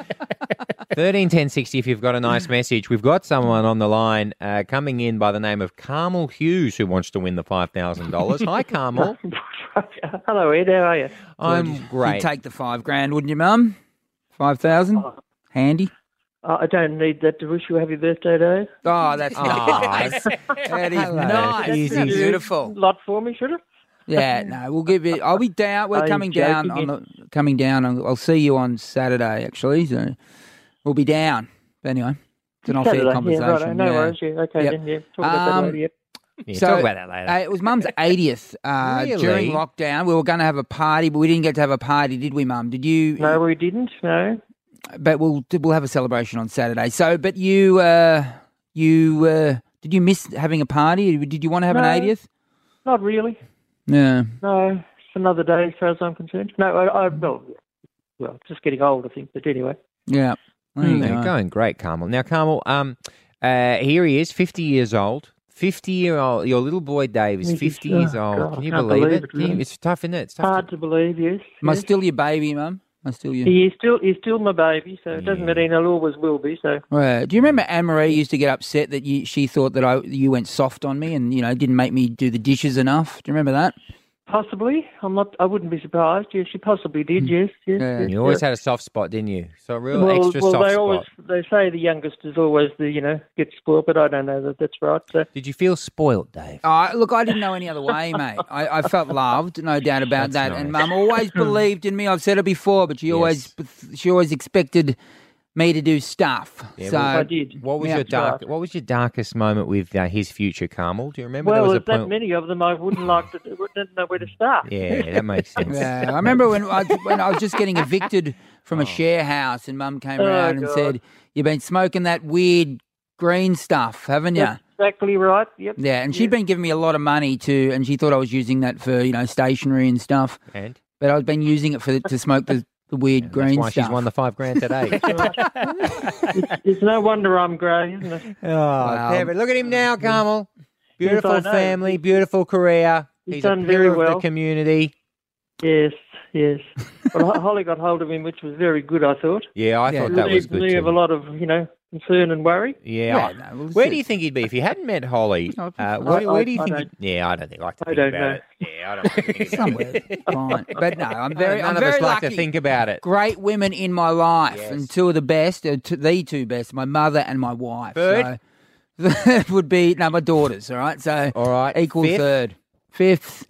131060 if you've got a nice message. We've got someone on the line coming in by the name of Carmel Hughes who wants to win the $5,000. Hi, Carmel. Hello, Ed. How are you? I'm great. You'd take the $5,000, wouldn't you, Mum? 5,000? Handy? I don't need that to wish you a happy birthday, Dave. Oh, that's nice. That is nice. Easy. Beautiful. Lot for me, should it? Yeah, no, we'll give it. I'll be down. We're Are you coming down joking? I'll see you on Saturday, actually. So we'll be down. But anyway, it's an off-air Saturday, conversation. Yeah, right. No worries. Yeah. Okay, Yep. then. Yeah. Talk about that later. Yep. Yeah, So, talk about that later. It was Mum's 80th Really? during lockdown. We were going to have a party, but we didn't get to have a party, did we, Mum? Did you? No, we didn't. No. But we'll have a celebration on Saturday. So, but you did you miss having a party? Did you want to have an 80th? Not really. No. No, it's another day as far as I'm concerned. No, well, just getting old, I think. But anyway. Yeah. There you go. Going great, Carmel. Now, Carmel, here he is, 50 years old. 50-year-old, your little boy Dave is 50 years old. God, Can you I can't believe it? really. It's tough, isn't it? It's tough. Hard to believe, yes. Am I yes. still your baby, Mum? Am I still your... He's still my baby, so it doesn't mean I always will be. So Right. Do you remember Anne-Marie used to get upset that she thought that you went soft on me and, didn't make me do the dishes enough? Do you remember that? possibly, I wouldn't be surprised. Yes, she possibly did. Yes, yes. You always had a soft spot, didn't you? So a real well, extra well, soft they spot. always they say the youngest is always the gets spoiled, but I don't know that that's right. So. Did you feel spoilt, Dave? Look, I didn't know any other way, mate. I felt loved, no doubt about that. That's And nice. Mum always believed in me. I've said it before, but she always expected me to do stuff. Yeah, so well, I did. What was Yeah, your that's right. What was your darkest moment with his future, Carmel? Do you remember? Well, there was there's a that point. many of them. I wouldn't like to. Wouldn't know where to start. Yeah, that makes sense. Yeah, I remember when I was just getting evicted from a share house, and Mum came Oh, around and God. said, "You've been smoking that weird green stuff, haven't you?" That's exactly right. Yep. Yeah, and she'd been giving me a lot of money and she thought I was using that for stationery and stuff. And but I've been using it to smoke the weird green That's why stuff. she's won the $5,000 today. It's no wonder I'm grey, isn't it? Oh, Kevin, look at him now, Carmel. Beautiful Yes, I know. family, beautiful career. He's He's done a very pillar of well. the community. Yes, yes. Well, Holly got hold of him, which was very good, I thought. Yeah, I thought that was good Relieved of a too. lot of concern and worry. Yeah. Where do you think he'd be if you hadn't met Holly? Where do you think? Yeah, I don't think. I like to think don't about know. it. Yeah, I don't like to think about Somewhere. Fine. But no, I'm very None I'm of very us like lucky. to think about it. Great women in my life, Yes. and two of the best, the two best, my mother and my wife. Third? So, that would be my daughters. All right, so All right. equal Fifth? third, fifth.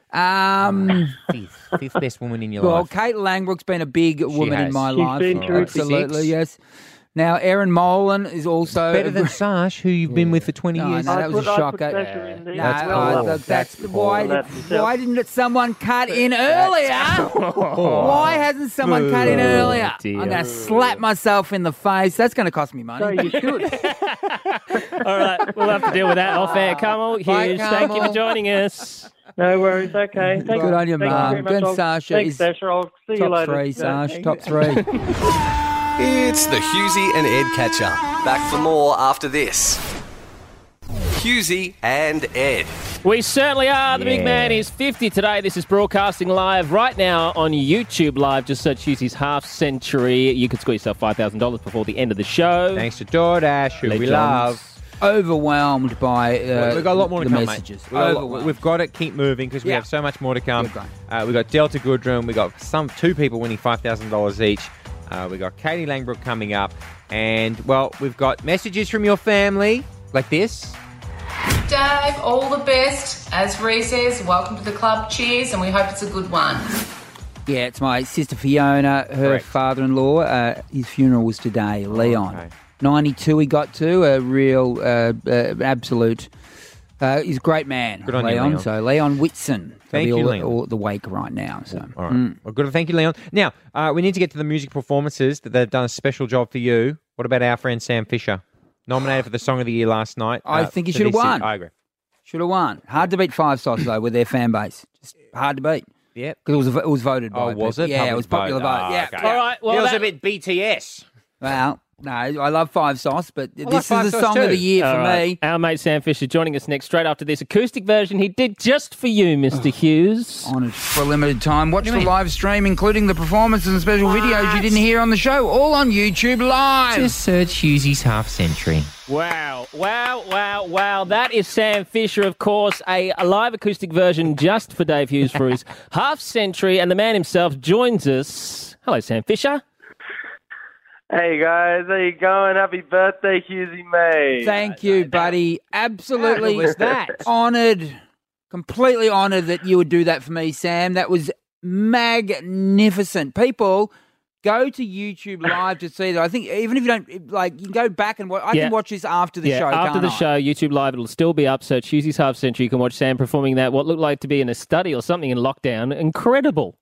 Fifth best woman in your Well, life. Kate Langbrook's been a big woman in has. my She's life. been terrific. Absolutely, yes. Now, Erin Molan is also Better than Sash, who you've been with for 20 No, years. no, that was a I shock. put Sasha in there. No, That's well, poor. that's Poor. why didn't someone cut in earlier? Why hasn't someone cut in earlier? dear. I'm going to slap myself in the face. That's going to cost me money. So you should. All right, we'll have to deal with that off air. Carmel Hughes, Bye, thank you for Carmel. joining us. No worries. Okay. Thank Good on you, thank Mum. very much. Good, I'll- Sasha. Thanks, Is Sasha. I'll see you Top later. three, Sash. Thank Top you. three. It's the Husey and Ed catch up. Back for more after this. Husey and Ed. We certainly are. The big Yeah. man is 50 today. This is broadcasting live right now on YouTube Live. Just search Hughes' Half Century. You could score yourself $5,000 before the end of the show. Thanks to DoorDash, who we Legends. love. Overwhelmed by We've got a lot more to the come, messages. mate. Overwhelmed. We've got to keep moving because we Yeah. have so much more to come. Keep going. We've got Delta Goodrum. We've got two people winning $5,000 each. We've got Katie Langbrook coming up. And, well, we've got messages from your family like this. Dave, all the best. As Ree says, welcome to the club. Cheers, and we hope it's a good one. Yeah, it's my sister Fiona, her Correct. father-in-law. His funeral was today, Leon. okay. 92 he got to, a real absolute... he's a great man, Good on you, Leon. Leon. So Leon Whitson. Thank They'll be you, all, Leon. all at the wake right now. So All right. Well, good. Thank you, Leon. Now, we need to get to the music performances that they've done a special job for you. What about our friend Sam Fisher? Nominated for the Song of the Year last night. I think he for should have this year. won. I agree. Should have won. Hard to beat Five Sauce, though, with their fan base. Just hard to beat. Yep. Because it was voted by was people. it? Yeah, it was Public popular vote. vote. Yeah. Okay. All right, well, Feels that- a bit BTS. Well, No, I love Five Sauce, but this is Five the Sauce song too. of the year All for right. me. Our mate Sam Fisher joining us next, straight after this acoustic version he did just for you, Mr. Hughes. Honoured for a limited time. Watch the live stream, including the performances and special videos you didn't hear on the show, all on YouTube Live. Just search Hughesy's Half Century. Wow. That is Sam Fisher, of course, a live acoustic version just for Dave Hughes for his half century. And the man himself joins us. Hello, Sam Fisher. Hey guys, how you going? Happy birthday, Hughesy May. Thank you, buddy. Absolutely How was that? honoured, completely honoured that you would do that for me, Sam. That was magnificent. People, go to YouTube Live to see that. I think even if you don't, you can go back and watch. I can watch this after the show, after can't the I? show, YouTube Live, it'll still be up. Search Hughesy's Half Century. You can watch Sam performing that, what looked like to be in a study or something in lockdown. Incredible.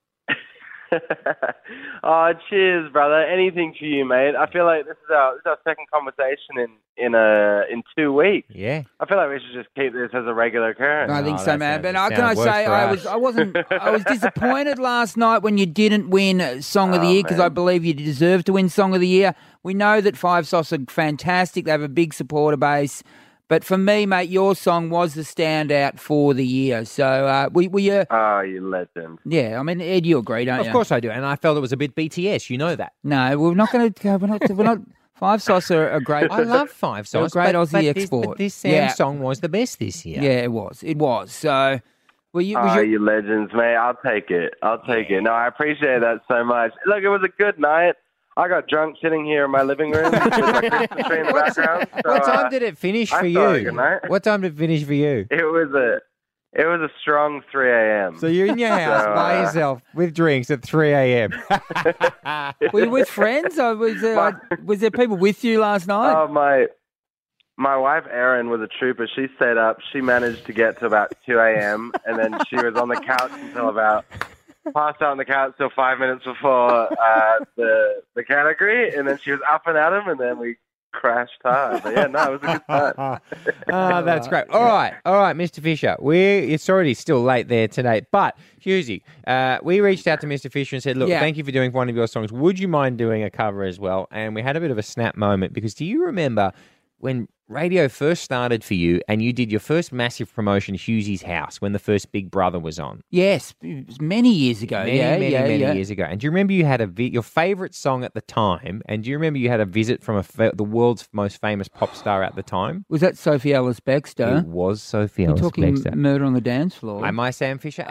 Oh, cheers, brother. Anything for you, mate. I feel like this is our second conversation in 2 weeks. Yeah. I feel like we should just keep this as a regular occurrence. I think so, man. But can I say I was disappointed last night when you didn't win Song of the Year because I believe you deserve to win Song of the Year. We know that Five Sauce are fantastic. They have a big supporter base. But for me, mate, your song was the standout for the year. So Oh, you legend. Yeah, I mean, Ed, you agree, don't you? Of course I do, and I felt it was a bit BTS. You know that. No, we're not going to go. We're not. Five Sauce are a great. I love Five They're a Sauce. great but Aussie this, export. But this Sam song was the best this year. Yeah, it was. It was. So, You legends, mate. I'll take it. No, I appreciate that so much. Look, it was a good night. I got drunk sitting here in my living room with my Christmas tree in the background. So, What time did it finish for I you? thought it was a good night. What time did it finish for you? It was a strong 3 a.m. So you're in your house by yourself with drinks at 3 a.m. were you with friends, or was there people with you last night? Oh, my wife Erin was a trooper. She stayed up. She managed to get to about 2 a.m. and then she was on the couch until passed out on the couch till 5 minutes before the category, and then she was up and at him, and then we crashed hard. But yeah, no, it was a good time. Oh, that's great. All right, Mr. Fisher. It's already still late there today, but Hughesy, we reached out to Mr. Fisher and said, look, thank you for doing one of your songs. Would you mind doing a cover as well? And we had a bit of a snap moment because do you remember when radio first started for you and you did your first massive promotion, Hughesy's House, when the first Big Brother was on? Yes, it was many years ago. Many years ago. And do you remember you had your favourite song at the time? And do you remember you had a visit from the world's most famous pop star at the time? Was that Sophie Ellis Bextor? It was Sophie Ellis You're talking Bextor. Murder on the Dance Floor. Am I Sam Fisher?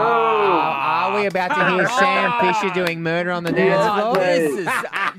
Are we about to hear Sam Fisher doing Murder on the Dance Floor? This is,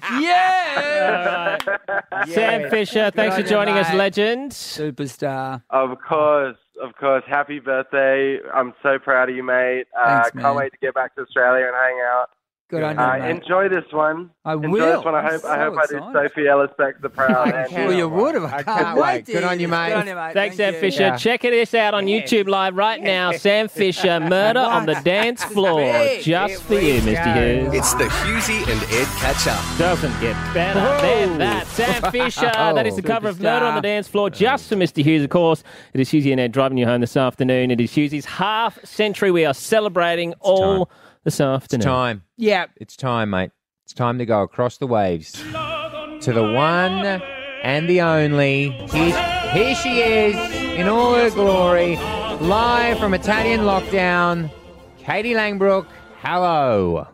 yeah! Sam Fisher, thanks for joining us, legend. Superstar. Of course. Happy birthday. I'm so proud of you, mate. Thanks, man. Can't wait to get back to Australia and hang out. Good on you, mate. Enjoy this one. I Enjoy will. this one. I hope I'm I so did Sophie Ellis Bextor proud. I'm sure you would have. I can't wait. Good on you, mate. Good on you, mate. Thanks, Thank Sam you. Fisher. Yeah. Check this out on YouTube Live right now. Sam Fisher, Murder on the Dance Floor. Just for you, Mr. Hughes. It's the Hughesy and Ed catch up. Doesn't get better than that. Sam Fisher, that is the cover of Murder on the Dance Floor, just for Mr. Hughes, of course. It is Hughesy and Ed driving you home this afternoon. It is Hughesy's half century. We are celebrating all this afternoon. It's time. Yeah. It's time, mate. It's time to go across the waves to the one and the only. Here she is in all her glory, live from Italian lockdown. Katie Langbrook, hello.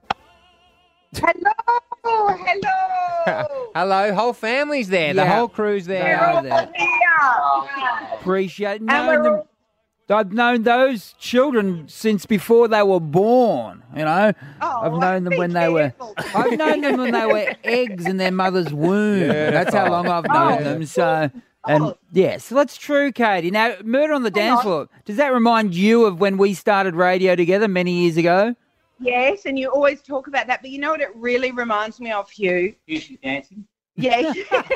Hello. Hello, whole family's there. The Yeah. whole crew's there. Appreciate knowing them. I've known those children since before they were born. You know, I've known them when they were. I've known them when they were eggs in their mother's womb. That's how long I've known them. So, yes, that's true, Katie. Now, Murder on the Dance Floor. Does that remind you of when we started radio together many years ago? Yes, and you always talk about that, but you know what it really reminds me of, Hugh? Usually dancing. Yes.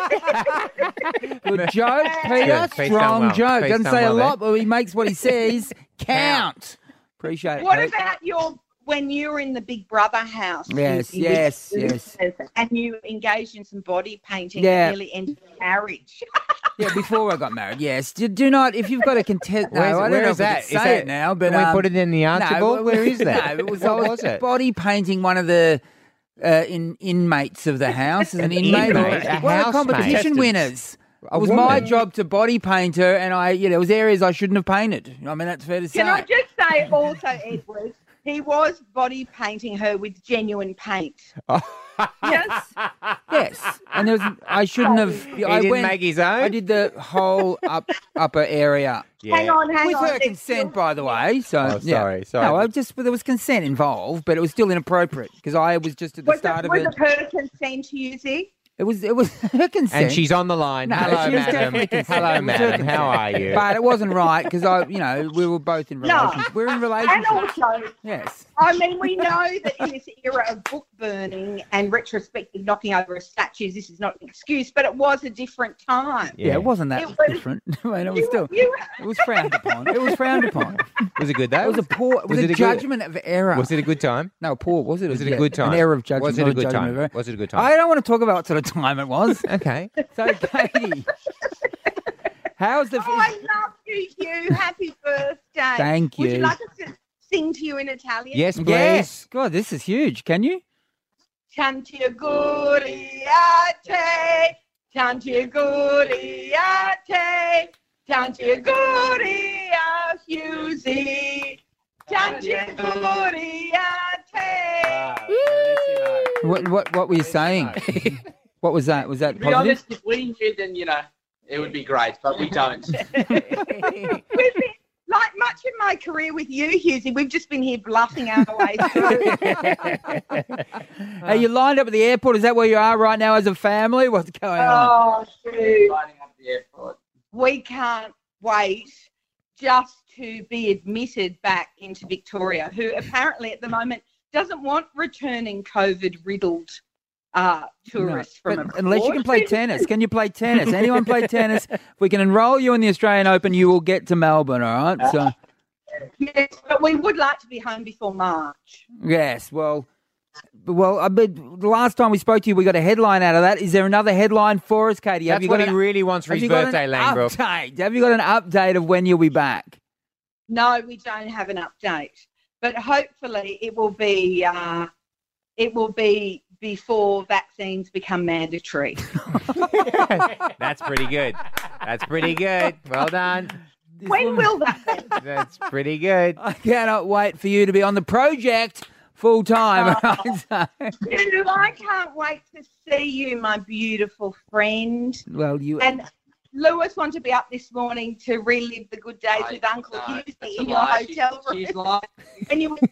Good joke, Peter. Good. Pete's done Strong well. joke. Pete's Doesn't done say well a there. lot, but he makes what he says count. Appreciate it. What Pete. about when you were in the Big Brother house? Yes, Hugh, yes, with- yes. And you engaged in some body painting Yeah. that nearly ended marriage. Yeah, before I got married, yes. Do not, if you've got a contest... No, I don't where know is if I that? can Is say that- it now, but... Can we put it in the answer board? Where is that? No, it was, What I was it? body painting one of the inmates of the house. As an inmate, inmate? A one of the housemate. competition winners. A It was woman. my job to body paint her, and there was areas I shouldn't have painted. I mean, that's fair to say. Can I just say also, Edward, he was body painting her with genuine paint. Yes. Yes, and I shouldn't have. He didn't make his own? I did the whole upper area. Hang on. With her There's consent, by the way. So, Oh, sorry. No, there was consent involved, but it was still inappropriate because I was just at the start of was it. it her consent, Yuzi? It was her consent. And she's on the line. No, Hello, she was madam. definitely consent. Hello, It was her madam. How are you? But it wasn't right because we were both in No. relationship. We're in relationships. And also, Yes. I mean, we know that in this era of book burning and retrospective knocking over of statues, this is not an excuse, but it was a different time. Yeah, it wasn't that It was- different. I mean, it was still. It was frowned upon. It was frowned upon. Was it good though? It was a poor. It was, a good- judgment of error. Was it a good time? No, poor. Was it? Was it a good time? An error of judgment. Was it a not good judgment time? of error. Was it a good time? I don't want to talk about what sort of time it was. Okay. So, Katie, how's the? Oh, I love you, Hugh. Happy birthday. Thank Would you you. like us to sing to you in Italian? Yes, please. Yes. God, this is huge. Can you? Tanti auguri a te, tanti auguri a te, tanti auguri a Hughesy, tanti auguri a te. What were you saying? What was that? Was that To be positive? honest, if we knew, then, it would be great, but we don't. We've been, like much of my career with you, Hughesy, we've just been here bluffing our way through. Are you lined up at the airport? Is that where you are right now as a family? What's going on? Oh, shoot. Lining up the airport. We can't wait just to be admitted back into Victoria, who apparently at the moment doesn't want returning COVID-riddled tourists from But abroad. unless you can play tennis. Can you play tennis? Anyone play tennis? If we can enrol you in the Australian Open, you will get to Melbourne, all right? So, Yes, but we would like to be home before March. yes, well, but the last time we spoke to you, we got a headline out of that. Is there another headline for us, Katie? That's what he really wants for his birthday, Langbrook. Have you got an update of when you'll be back? No, we don't have an update, but hopefully it will be before vaccines become mandatory. That's pretty good. That's pretty good. Well done. When will that be? That's pretty good. I cannot wait for you to be on the project full time. Dude, I can't wait to see you, my beautiful friend. Well, you And Lewis wanted to be up this morning to relive the good days with Uncle Hughes in your hotel room. And you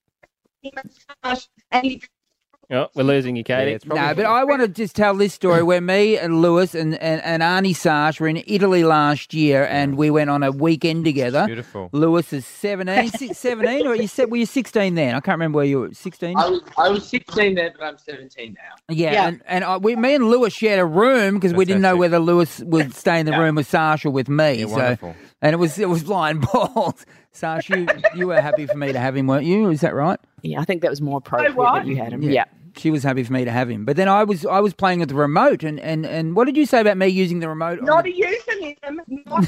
Oh, we're losing you, Katie. No, but I want to just tell this story where me and Lewis and Arnie Sash were in Italy last year and we went on a weekend together. Beautiful. Lewis is 17, 17 or were you 16 then? I can't remember where you were, 16? I was 16 then, but I'm 17 now. Yeah, and me and Lewis shared a room because we didn't know whether Lewis would stay in the room with Sash or with me. Yeah, so, wonderful. and it was blind balls. Sash, you were happy for me to have him, weren't you? Is that right? Yeah, I think that was more appropriate that you had him. Yeah. She was happy for me to have him. But then I was playing with the remote and what did you say about me using the remote? Not a euphemism.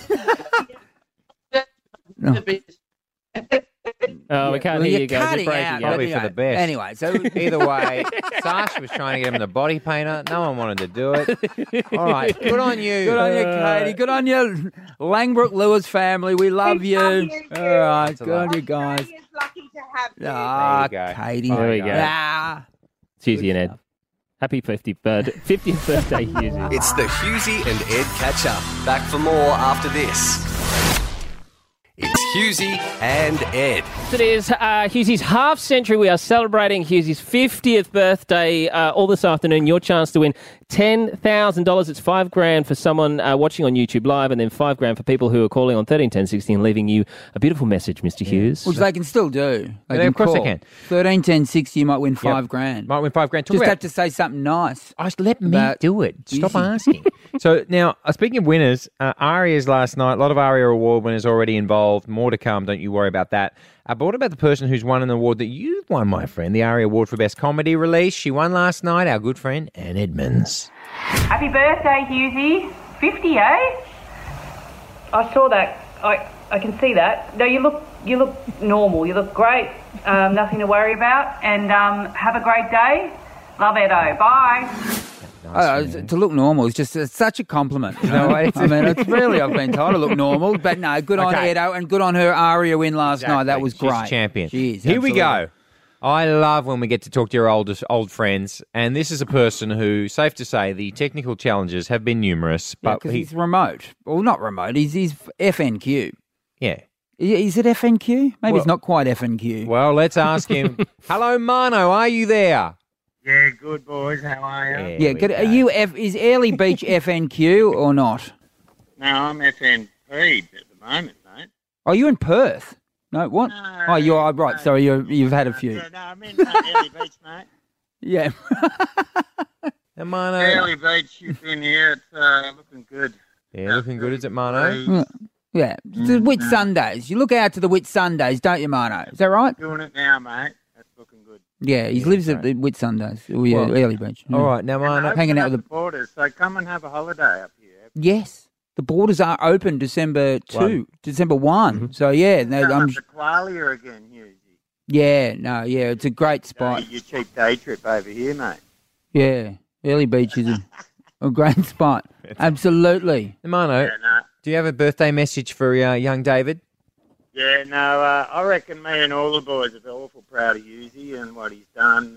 No. Oh, we can't Well, hear you're you guys. You're cutting breaking out, up. Probably for the best. Anyway, so Either way, Sash was trying to get him the body painter. No one wanted to do it. All right, good on you. Good on you, Katie. Good on you, Langbrook Lewis family. We love you. All right, Thanks a good on lot. you guys. Lucky to have you. Ah, There you go. Katie. There we go. Ah. Susie and Ed. Happy 50th birthday, Hughesy. It's the Hughesy and Ed catch up. Back for more after this. It's Hughesy and Ed. It is Hughesy's half century. We are celebrating Hughesy's 50th birthday all this afternoon. Your chance to win $10,000. It's $5,000 for someone watching on YouTube Live, and then $5,000 for people who are calling on 131060 and leaving you a beautiful message, Mr. Hughes. Which they can still do. Yeah, of course they call. can. 13, 10, 60, you might win $5,000. Might win $5,000. Just have to say something nice. Let me do it. Stop asking. So now, speaking of winners, Arias last night, a lot of Aria Award winners already involved. More to come, don't you worry about that. But what about the person who's won an award that you've won, my friend, the Aria Award for Best Comedy Release? She won last night, our good friend Anne Edmonds. Happy birthday, Hughesy. 50, eh? I saw that. I can see that. No, you look normal. You look great. Nothing to worry about. And have a great day. Love Edo. Bye. To look normal is just such a compliment. You know? I mean, it's really, I've been told to look normal, but no, good on Edo and good on her Aria win last night. That was great. She's a champion. She is, Here we absolutely. go. I love when we get to talk to your old friends, and this is a person who, safe to say, the technical challenges have been numerous, but because he's remote. Well, not remote. He's FNQ. Yeah. Is it FNQ? Maybe it's not quite FNQ. Well, let's ask him. Hello, Mano. Are you there? Yeah, good boys. How are you? Yeah, good. Are you is Airlie Beach FNQ or not? No, I'm FNP at the moment, mate. Oh, you in Perth? No, what? No, oh, you are right. Sorry, you've had a few. Yeah, no, I'm in Airlie Beach, mate. Yeah. Mano. Airlie Beach, you've been here. It's looking good. Yeah, looking good. Is it, Mano? Yeah. The Whit Sundays. You look out to the Whit Sundays, don't you, Mano? Is that right? Doing it now, mate. That's looking good. Yeah, he lives at the Whit Sundays. Oh, yeah, Well, Airlie Beach. All right, now, Mano. Hanging out with the... borders, so come and have a holiday up here. Yes. The borders are open December 2, December 1. So, yeah. No, Come I'm... up to Qualia again, Hughes. Yeah, it's a great spot. Your cheap day trip over here, mate. Yeah, Airlie Beach is a great spot. Absolutely. Mano, do you have a birthday message for young David? Yeah, no, I reckon me and all the boys are awful proud of Husey and what he's done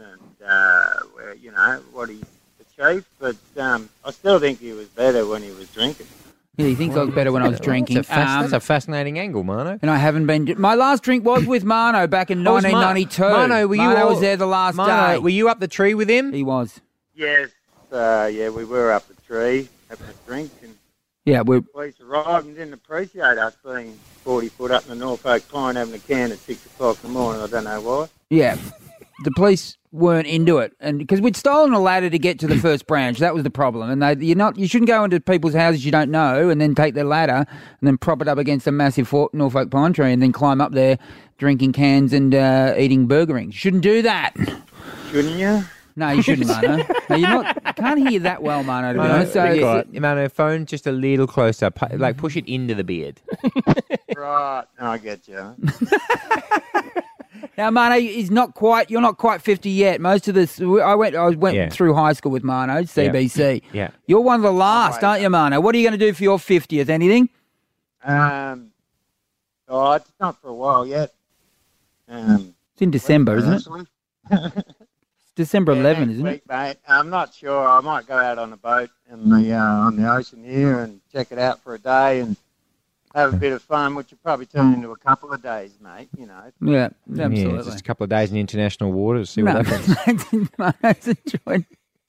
and, what he's achieved. But I still think he was better when he was drinking. Yeah, he thinks I was better when I was drinking. That's a fascinating angle, Mano. And I haven't been... My last drink was with Mano back in 1992. Mano, Mano was there the last day. Were you up the tree with him? He was. Yes, we were up the tree having a drink and the police arrived and didn't appreciate us being 40 foot up in the Norfolk Pine having a can at 6 o'clock in the morning. I don't know why. Yeah, the police weren't into it, and because we'd stolen a ladder to get to the first branch, that was the problem. And you shouldn't go into people's houses you don't know, and then take their ladder and then prop it up against a massive Norfolk pine tree, and then climb up there, drinking cans and eating burger rings. You shouldn't do that. Shouldn't you? No, you shouldn't, Mano. No, you're not. I can't hear that well, Mano. To be honest. So, Mano, phone just a little closer. Like push it into the beard. Right, I get you. Now, Mano is not quite. You're not quite 50 yet. Most of this, I went through high school with Mano, CBC. Yeah. You're one of the last, aren't you, Mano? What are you going to do for your 50th? Anything? It's not for a while yet. It's in December, isn't it? It's December 11, isn't it? Mate. I'm not sure. I might go out on a boat on the ocean here and check it out for a day and have a bit of fun, which will probably turn into a couple of days, mate. You know. Yeah, absolutely. Yeah, just a couple of days in international waters. See what happens. Mano's enjoying.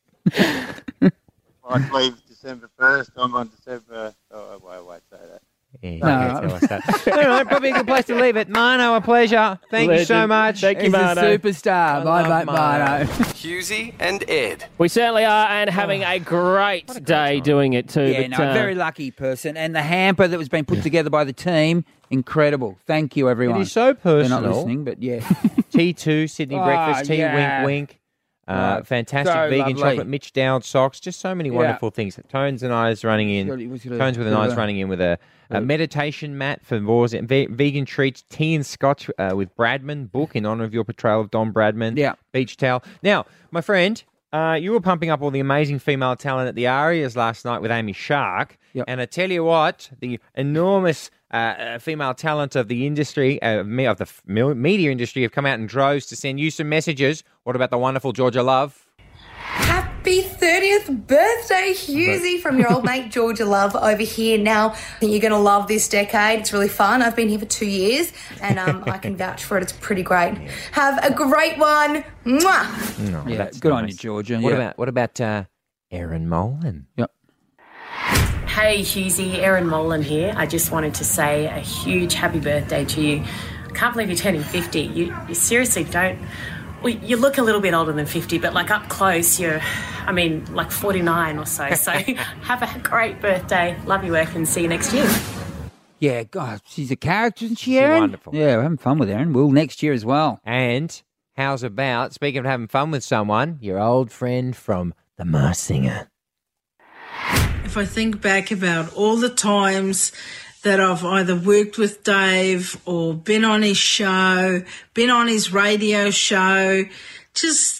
Might leave December 1st. I'm on December. Oh, I won't say that. Yeah, tell us that. All right, probably a good place to leave it. Mano, a pleasure. Thank you so much. Thank you, He's Mano. a superstar. Bye, mate, Mano. Husey and Ed. We certainly are, and having a great day doing it too. Yeah, but, no, a very lucky person. And the hamper that was being put together by the team, incredible. Thank you, everyone. It is so personal. They're not listening, but yeah. T2, Sydney Breakfast, Tea yeah. Wink Wink. Fantastic So vegan lovely. chocolate, Mitch Dowd socks, just so many wonderful things. Tones and Eyes running in. Tones with an Eyes running in with a meditation mat for vegan treats, tea and scotch with Bradman book in honour of your portrayal of Don Bradman. Yeah. Beach towel. Now, my friend, you were pumping up all the amazing female talent at the Arias last night with Amy Shark. Yep. And I tell you what, the enormous female talent of the industry, of the media industry, have come out in droves to send you some messages. What about the wonderful Georgia Love? Happy 30th birthday, Husey, from your old mate Georgia Love over here. Now, I think you're going to love this decade. It's really fun. I've been here for 2 years, and I can vouch for it. It's pretty great. Have a great one. Mwah! No, Yeah, that's good on nice. you, Georgia. What about Erin Molan? Yep. Hey Husey, Erin Molan here. I just wanted to say a huge happy birthday to you. I can't believe you're turning 50. You seriously don't... Well, you look a little bit older than 50, but like up close, like 49 or so. So have a great birthday. Love your work and see you next year. Yeah, God, she's a character, isn't she, Erin? Wonderful. Yeah, we're having fun with Erin. We'll next year as well. And how's about, speaking of having fun with someone, your old friend from The Masked Singer? If I think back about all the times that I've either worked with Dave or been on his show, been on his radio show, just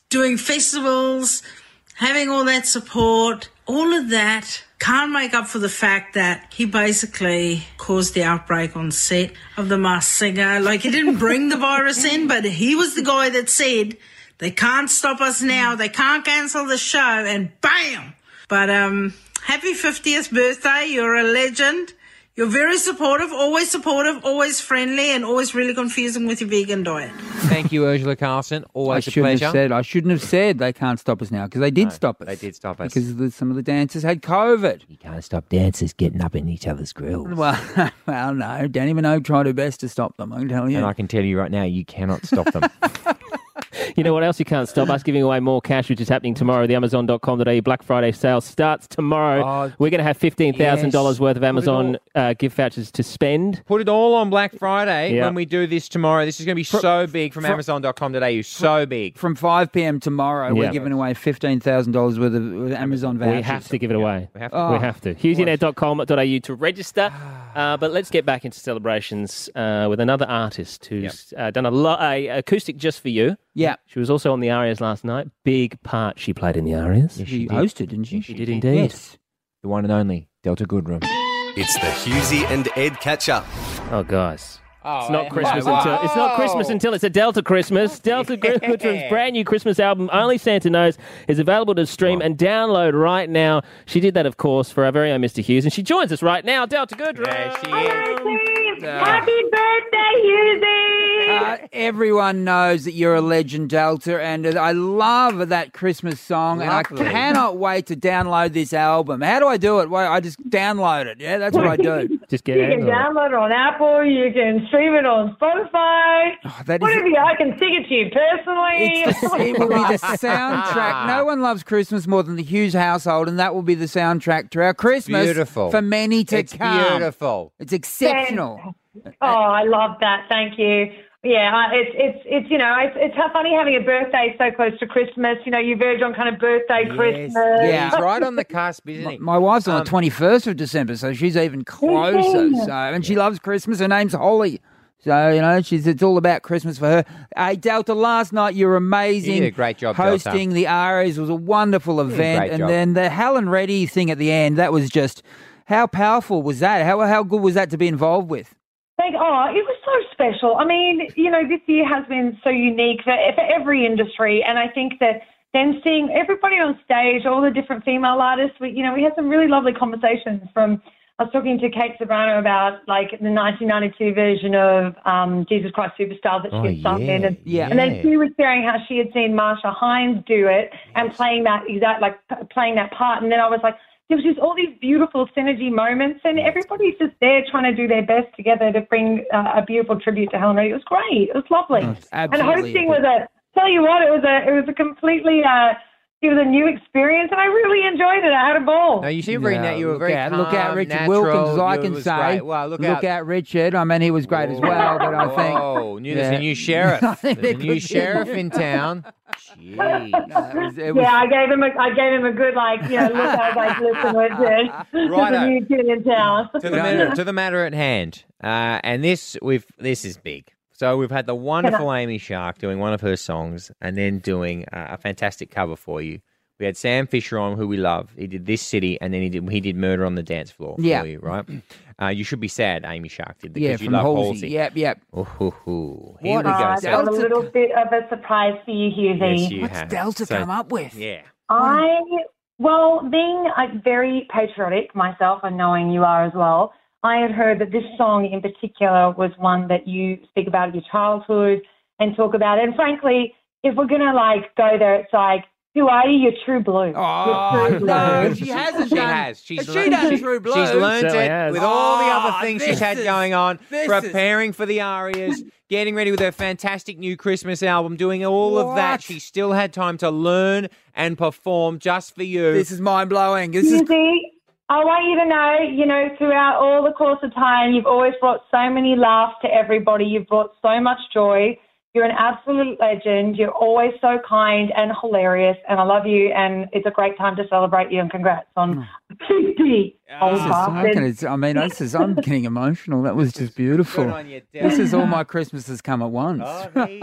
doing festivals, having all that support, all of that can't make up for the fact that he basically caused the outbreak on set of The Masked Singer. Like, he didn't bring the virus in, but he was the guy that said, they can't stop us now, they can't cancel the show, and bam! But happy 50th birthday, you're a legend. You're very supportive, always friendly, and always really confusing with your vegan diet. Thank you, Ursula Carlson. Always a pleasure. I shouldn't have said they can't stop us now, because they did stop us. They did stop us. Because some of the dancers had COVID. You can't stop dancers getting up in each other's grills. Well, no. Danny Minogue tried her best to stop them, I can tell you. And I can tell you right now, you cannot stop them. You know what else you can't stop? Us giving away more cash, which is happening tomorrow. The Amazon.com.au Black Friday sale starts tomorrow. We're going to have $15,000 worth of Amazon gift vouchers to spend. Put it all on Black Friday when we do this tomorrow. This is going to be so big from Amazon.com.au. So big. From 5 p.m. tomorrow, we're giving away $15,000 worth of Amazon vouchers. We have to give it away. We have to. HughesandEd.com.au to register. But let's get back into celebrations with another artist who's done a acoustic just for you. Yeah. She was also on the Arias last night. Big part she played in the Arias. Yes, she hosted, didn't she? She did indeed. Yes. The one and only Delta Goodrem. It's the Hughesy and Ed catch-up. Oh, guys. It's not Christmas until it's a Delta Christmas. Delta Goodrem's brand new Christmas album, Only Santa Knows, is available to stream and download right now. She did that, of course, for our very own Mr. Hughes, and she joins us right now. Delta Goodrem. There she is. Happy birthday, Hughesy! Everyone knows that you're a legend, Delta, and I love that Christmas song, and I cannot wait to download this album. How do I do it? Well, I just download it. Yeah, that's what I do. Just get You can download it on Apple. You can stream it on Spotify. I can sing it to you personally. It will be the soundtrack. No one loves Christmas more than the Hughes household, and that will be the soundtrack to our Christmas for many to come. It's beautiful. It's exceptional. Oh, I love that. Thank you. Yeah, it's how funny having a birthday so close to Christmas. You know, you verge on kind of birthday Christmas. Yeah, it's right on the cusp, isn't it? My wife's on the 21st of December, so she's even closer. And she loves Christmas. Her name's Holly. So, you know, it's all about Christmas for her. Hey, Delta, last night you were amazing. You did a great job, hosting the Arias. It was a wonderful event. And then the Helen Reddy thing at the end, that was just, how powerful was that? How good was that to be involved with? It was so special. I mean, you know, this year has been so unique for every industry, and I think that then seeing everybody on stage, all the different female artists, we had some really lovely conversations. I was talking to Kate Sobrano about like the 1992 version of Jesus Christ Superstar that she had sung in, and then she was sharing how she had seen Marsha Hines do it and playing that part, and then I was like, there was just all these beautiful synergy moments, and everybody's just there trying to do their best together to bring a beautiful tribute to Helen Reddy. It was great. It was lovely. And hosting was tell you what, it was a completely, it was a new experience, and I really enjoyed it. I had a ball. No, you seem very you were very calm, look out Richard natural. Wilkins, as I can say. Great. Well, look out Richard. I mean, he was great as well, but I think... Oh, there's a new sheriff. There's a new sheriff in town. Jeez. I gave him a good look out, listen, Richard. There's a new kid in town. To the matter at hand, and this is big. So we've had the wonderful Amy Shark doing one of her songs and then doing a fantastic cover for you. We had Sam Fisher on, who we love. He did This City, and then he did Murder on the Dance Floor for you, right? You should be sad, Amy Shark did, because you love Halsey. Yep. Ooh. Here we go. I've got a little bit of a surprise for you, Hughesy. What's Delta come up with? Yeah. Being very patriotic myself, and knowing you are as well, I had heard that this song in particular was one that you speak about your childhood and talk about it. And frankly, if we're going to go there, it's like, who are you? You're True Blue. Oh, no, she hasn't done. She's done True Blue. She's learned it with all the other things she's had going on, preparing for the Arias, getting ready with her fantastic new Christmas album, doing all of that. She still had time to learn and perform just for you. This is mind-blowing. I want you to know, throughout all the course of time, you've always brought so many laughs to everybody. You've brought so much joy. You're an absolute legend. You're always so kind and hilarious, and I love you, and it's a great time to celebrate you, and congrats on 50. Old bastard. I'm getting emotional. That was just beautiful. Good on you, Del. This is all my Christmases come at once. And bloody,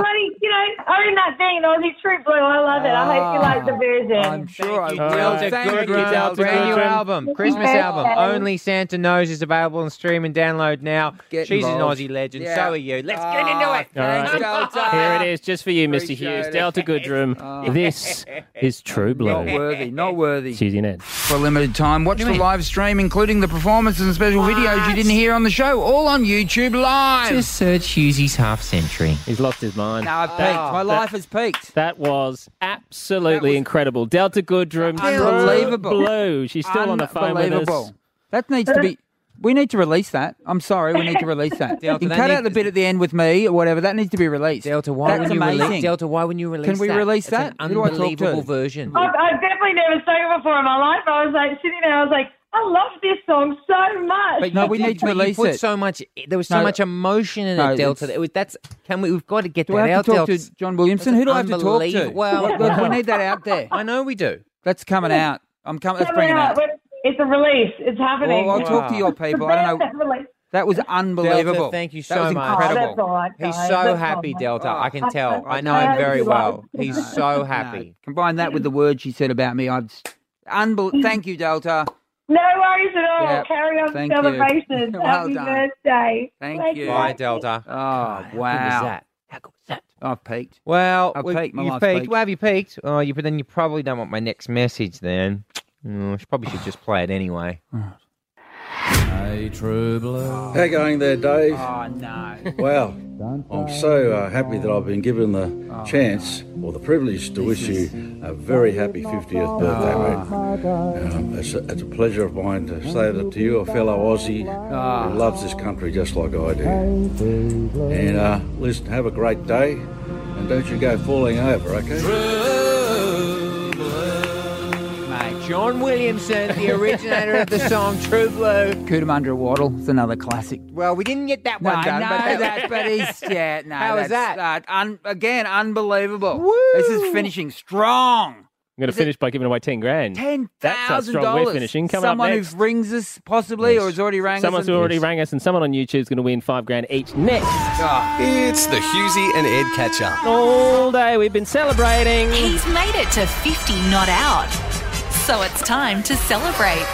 own that thing, Aussie True Blue. I love it. I hope you like the version. I'm sure I will. Delta Thank you, Goodrum, Delta brand new Goodrum. album, Christmas Okay. album. Only Santa Knows is available on stream and download now. Get She's involved. an Aussie legend. Yeah. So are you. Let's get into it. All right. Thanks, Delta. Here it is, just for you, Mr. Appreciate Hughes. it. Delta Goodrum. This is True Blue. Not worthy. Not worthy. Susie and Ed. For a limited time, watch the live stream, including the performances and special videos you didn't hear on the show, all on YouTube Live. Just search Hughesy's Half Century. He's lost his mind. No, I've peaked. My life has peaked. That was absolutely incredible. Delta Goodrum, Unbelievable. True Blue. She's still on the phone with us. Unbelievable. That needs to be... We need to release that. I'm sorry, we need to release that. Delta, you can that cut out the bit at the end with me or whatever. That needs to be released. Delta, why That's wouldn't you amazing. release? Delta, why wouldn't you release that? Can we release It's that? an Who do I talk to? unbelievable version. I've definitely never sung it before in my life. I was like sitting there, I was like, I love this song so much. But No, you we did- need to but release you put it. so much. There was so No. much emotion in No, it, Delta. it's- We've got to get Do that I have out, to talk Delta. to John Williamson? Who do I have to talk to? Unbelievable. Well, we need that out there. I know we do. That's coming out. Let's bring it out. It's a release. It's happening. Well, I'll talk to your people. I don't know. Release. That was unbelievable. Delta, thank you That so was much. incredible. That's all right, He's guys. so That's happy, all right. Delta. I can tell. I know I him hope very you well. like He's so happy. Combine that with the words she said about me. Thank you, Delta. No worries at all. Yeah, Carry on thank the you. celebrations. Well Happy done. birthday. Thank you. Bye, Delta. Oh, How good wow. was that? How good was that? I've peaked. Well, I've you've peaked. My peaked. life's peaked. Well, have you peaked? Oh, but then you probably don't want my next message then. Probably should just play it anyway. Hey, True Blue. How going there, Dave? Oh, no. Wow, I'm so happy that I've been given the chance or the privilege to wish you a very happy 50th birthday, mate. It's a pleasure of mine to say that to you, a fellow Aussie who loves this country just like I do. And listen, have a great day, and don't you go falling over, okay? John Williamson, the originator of the song True Blue. Cootamundra Waddle. It's another classic. Well, we didn't get that one done. But he's, yeah, no. How was that? Again, unbelievable. Woo! This is finishing strong. I'm going to finish by giving away 10 grand. That's how strong $10,000. we're finishing. Coming Someone up next. who rings us, possibly, or has already rang us. Someone's already rang us, and someone on YouTube is going to win 5 grand each next. It's the Husey and Ed catch up. All day we've been celebrating. He's made it to 50 not out. So it's time to celebrate.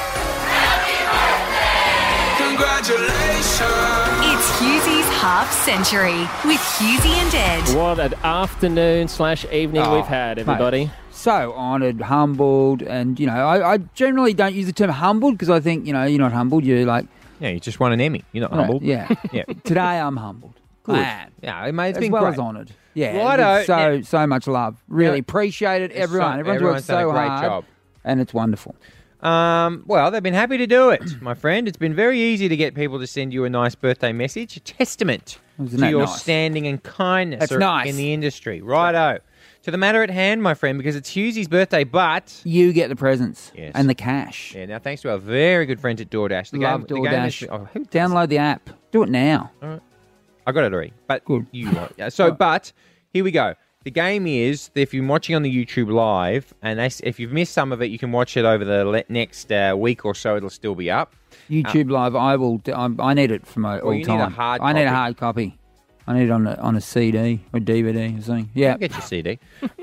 Congratulations! It's Husey's Half Century with Husey and Ed. What an afternoon/evening we've had, everybody. Mate, so honoured, humbled, and, I generally don't use the term humbled because I think, you're not humbled, you're like... Yeah, you just won an Emmy. You're not humbled. Yeah. Yeah. Today I'm humbled. Good. Man. Yeah, mate, it's as been well great. as honoured. Yeah. Righto. So much love. Really Yeah. appreciate it, everyone. Everyone's everyone's worked done a so great hard. job. And it's wonderful. Well, they've been happy to do it, my friend. It's been very easy to get people to send you a nice birthday message, a testament Isn't to that your nice? standing and kindness That's nice. in the industry. Righto. To the matter at hand, my friend, because it's Husey's birthday, but... You get the presents Yes. and the cash. Yeah, now thanks to our very good friends at DoorDash. Love The game DoorDash. is- Download the app. Do it now. All right. I got it already, but you won't. Yeah, so, but here we go. The game is that if you're watching on the YouTube Live, and if you've missed some of it, you can watch it over the next week or so. It'll still be up. YouTube Live, I need it for my all you need time. a hard I need a copy. hard copy. I need it on a CD or DVD or something. Yeah. I'll get your CD.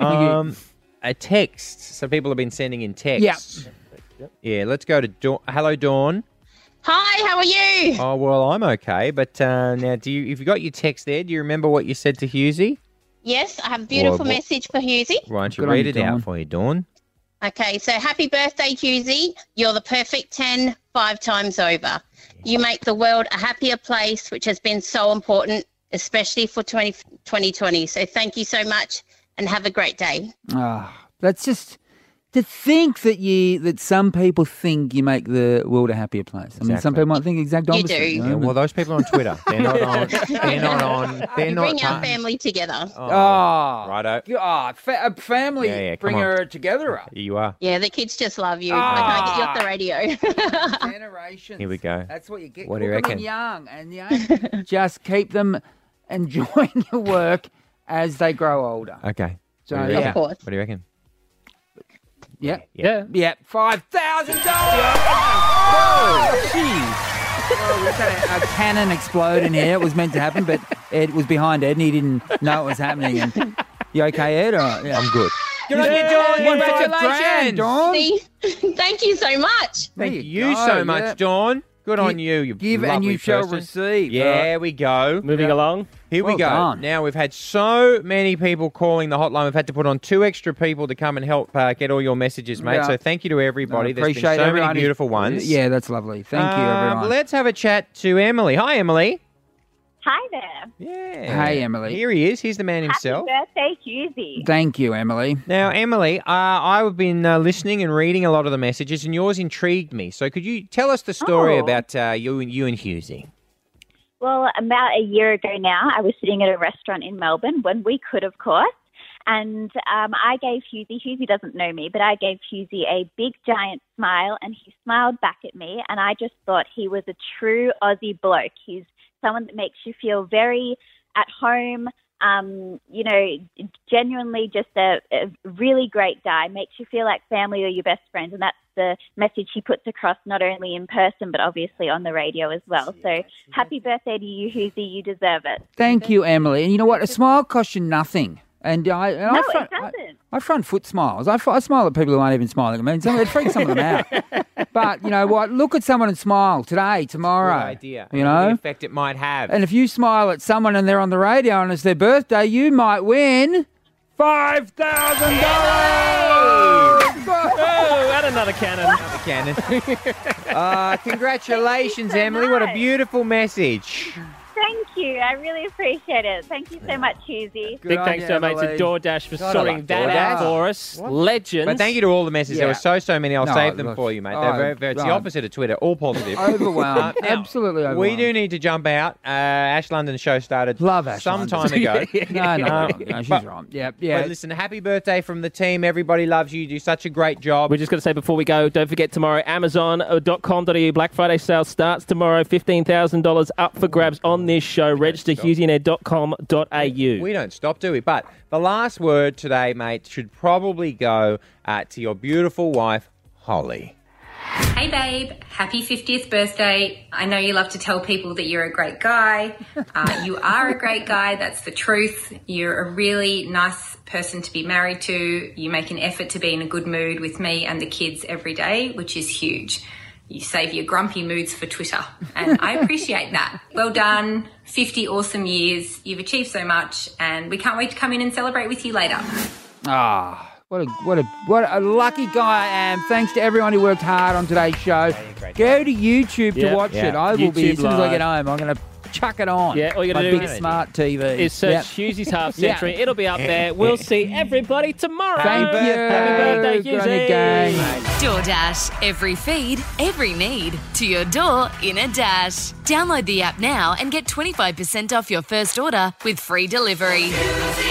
A text. So people have been sending in texts. Yeah, let's go to Hello, Dawn. Hi, how are you? Oh, well, I'm okay. But now, if you got your text there, do you remember what you said to Husey? Yes, I have a beautiful Well, message for Husey. Why don't you Good on read you, it out Dawn. for you, Dawn? Okay, so happy birthday, Husey. You're the perfect 10, 5 times over. You make the world a happier place, which has been so important, especially for 2020. So thank you so much and have a great day. That's just to think that some people think you make the world a happier place. I mean, some Exactly. people might think exact You opposite. do. you know, Yeah, but- well, those people are on Twitter. They're not on. They're not on. They're You not. bring our family together. Righto. A family Yeah, come bring on. her together up. Here you are. Yeah, the kids just love you. I can't get you off the radio. Generations. Here we go. That's what you get. What do you Cook 'em reckon? in young, and just keep them enjoying your work as they grow older. Okay. So, What do you reckon? yeah. Of course. What do you reckon? Yeah. $5,000. Oh, jeez. Well, we've had a cannon explode in here. It was meant to happen, but Ed was behind Ed and he didn't know it was happening. And you okay, Ed? Or, yeah. I'm good. Good on you, Dawn. Congratulations, Dawn. Thank you so much. Thank you so much, Dawn. Good on you. You give and lovely you shall person. receive. Yeah, we go. Moving along. Here we Well go. done. Now, we've had so many people calling the hotline. We've had to put on 2 extra people to come and help get all your messages, mate. Yeah. So thank you to everybody. There's Appreciate been so everyone many who- beautiful ones. Yeah, that's lovely. Thank you, everyone. Let's have a chat to Emily. Hi, Emily. Hi there. Yeah. Hey, Emily. Here he is. He's the man himself. Happy birthday, Hughesy. Thank you, Emily. Now, Emily, I've been listening and reading a lot of the messages, and yours intrigued me. So could you tell us the story about you and Hughesy? Well, about a year ago now, I was sitting at a restaurant in Melbourne when we could, of course. And I gave Hughesy doesn't know me, but I gave Hughesy a big, giant smile, and he smiled back at me. And I just thought he was a true Aussie bloke. He's someone that makes you feel very at home, genuinely just a really great guy, makes you feel like family or your best friends. And that's the message he puts across not only in person, but obviously on the radio as well. So happy birthday to you, Hughesy. You deserve it. Thank you, Emily. And you know what? A smile costs you nothing. And It doesn't. I front foot smiles. I smile at people who aren't even smiling at me. It freaks some of them out. But you know what? Look at someone and smile today, tomorrow. Good idea. You know? The effect it might have. And if you smile at someone and they're on the radio and it's their birthday, you might win $5,000. Oh, and another cannon. Another cannon. Congratulations, Emily. What a beautiful message. Thank you. I really appreciate it. Thank you so much, Hughesy. Big thanks to our mates at DoorDash for God, I sorting like that out DoorDash. for us. What? Legends. But thank you to all the messages. There Yeah. were so many. I'll No, save them look, for you, mate. oh, It's the right. opposite of Twitter. All positive. Overwhelmed. Now, Absolutely overwhelmed. we do need to jump out. Ash London's show started some London. time ago. No, she's right. Yeah. But listen, happy birthday from the team. Everybody loves you. You do such a great job. We're just going to say before we go, don't forget tomorrow, Amazon.com.au Black Friday sale starts tomorrow. $15,000 up for grabs on this show. Register HughesandEd.com.au. We don't stop, do we? But the last word today, mate, should probably go to your beautiful wife, Holly. Hey babe, happy 50th birthday. I know you love to tell people that you're a great guy. You are a great guy, that's the truth. You're a really nice person to be married to. You make an effort to be in a good mood with me and the kids every day, which is huge. You save your grumpy moods for Twitter, and I appreciate that. Well done, 50 awesome years. You've achieved so much, and we can't wait to come in and celebrate with you later. What a lucky guy I am. Thanks to everyone who worked hard on today's show. Go to YouTube to watch it. I will be, as soon as I get home, I'm going to chuck it on. Yeah, all you got My to do big smart TV. is search Hughesy's Half Century. It'll be up there. We'll see everybody tomorrow. Thank you. Happy birthday, Good on you, Hughesy. gang. DoorDash. Every feed, every need. To your door in a dash. Download the app now and get 25% off your first order with free delivery.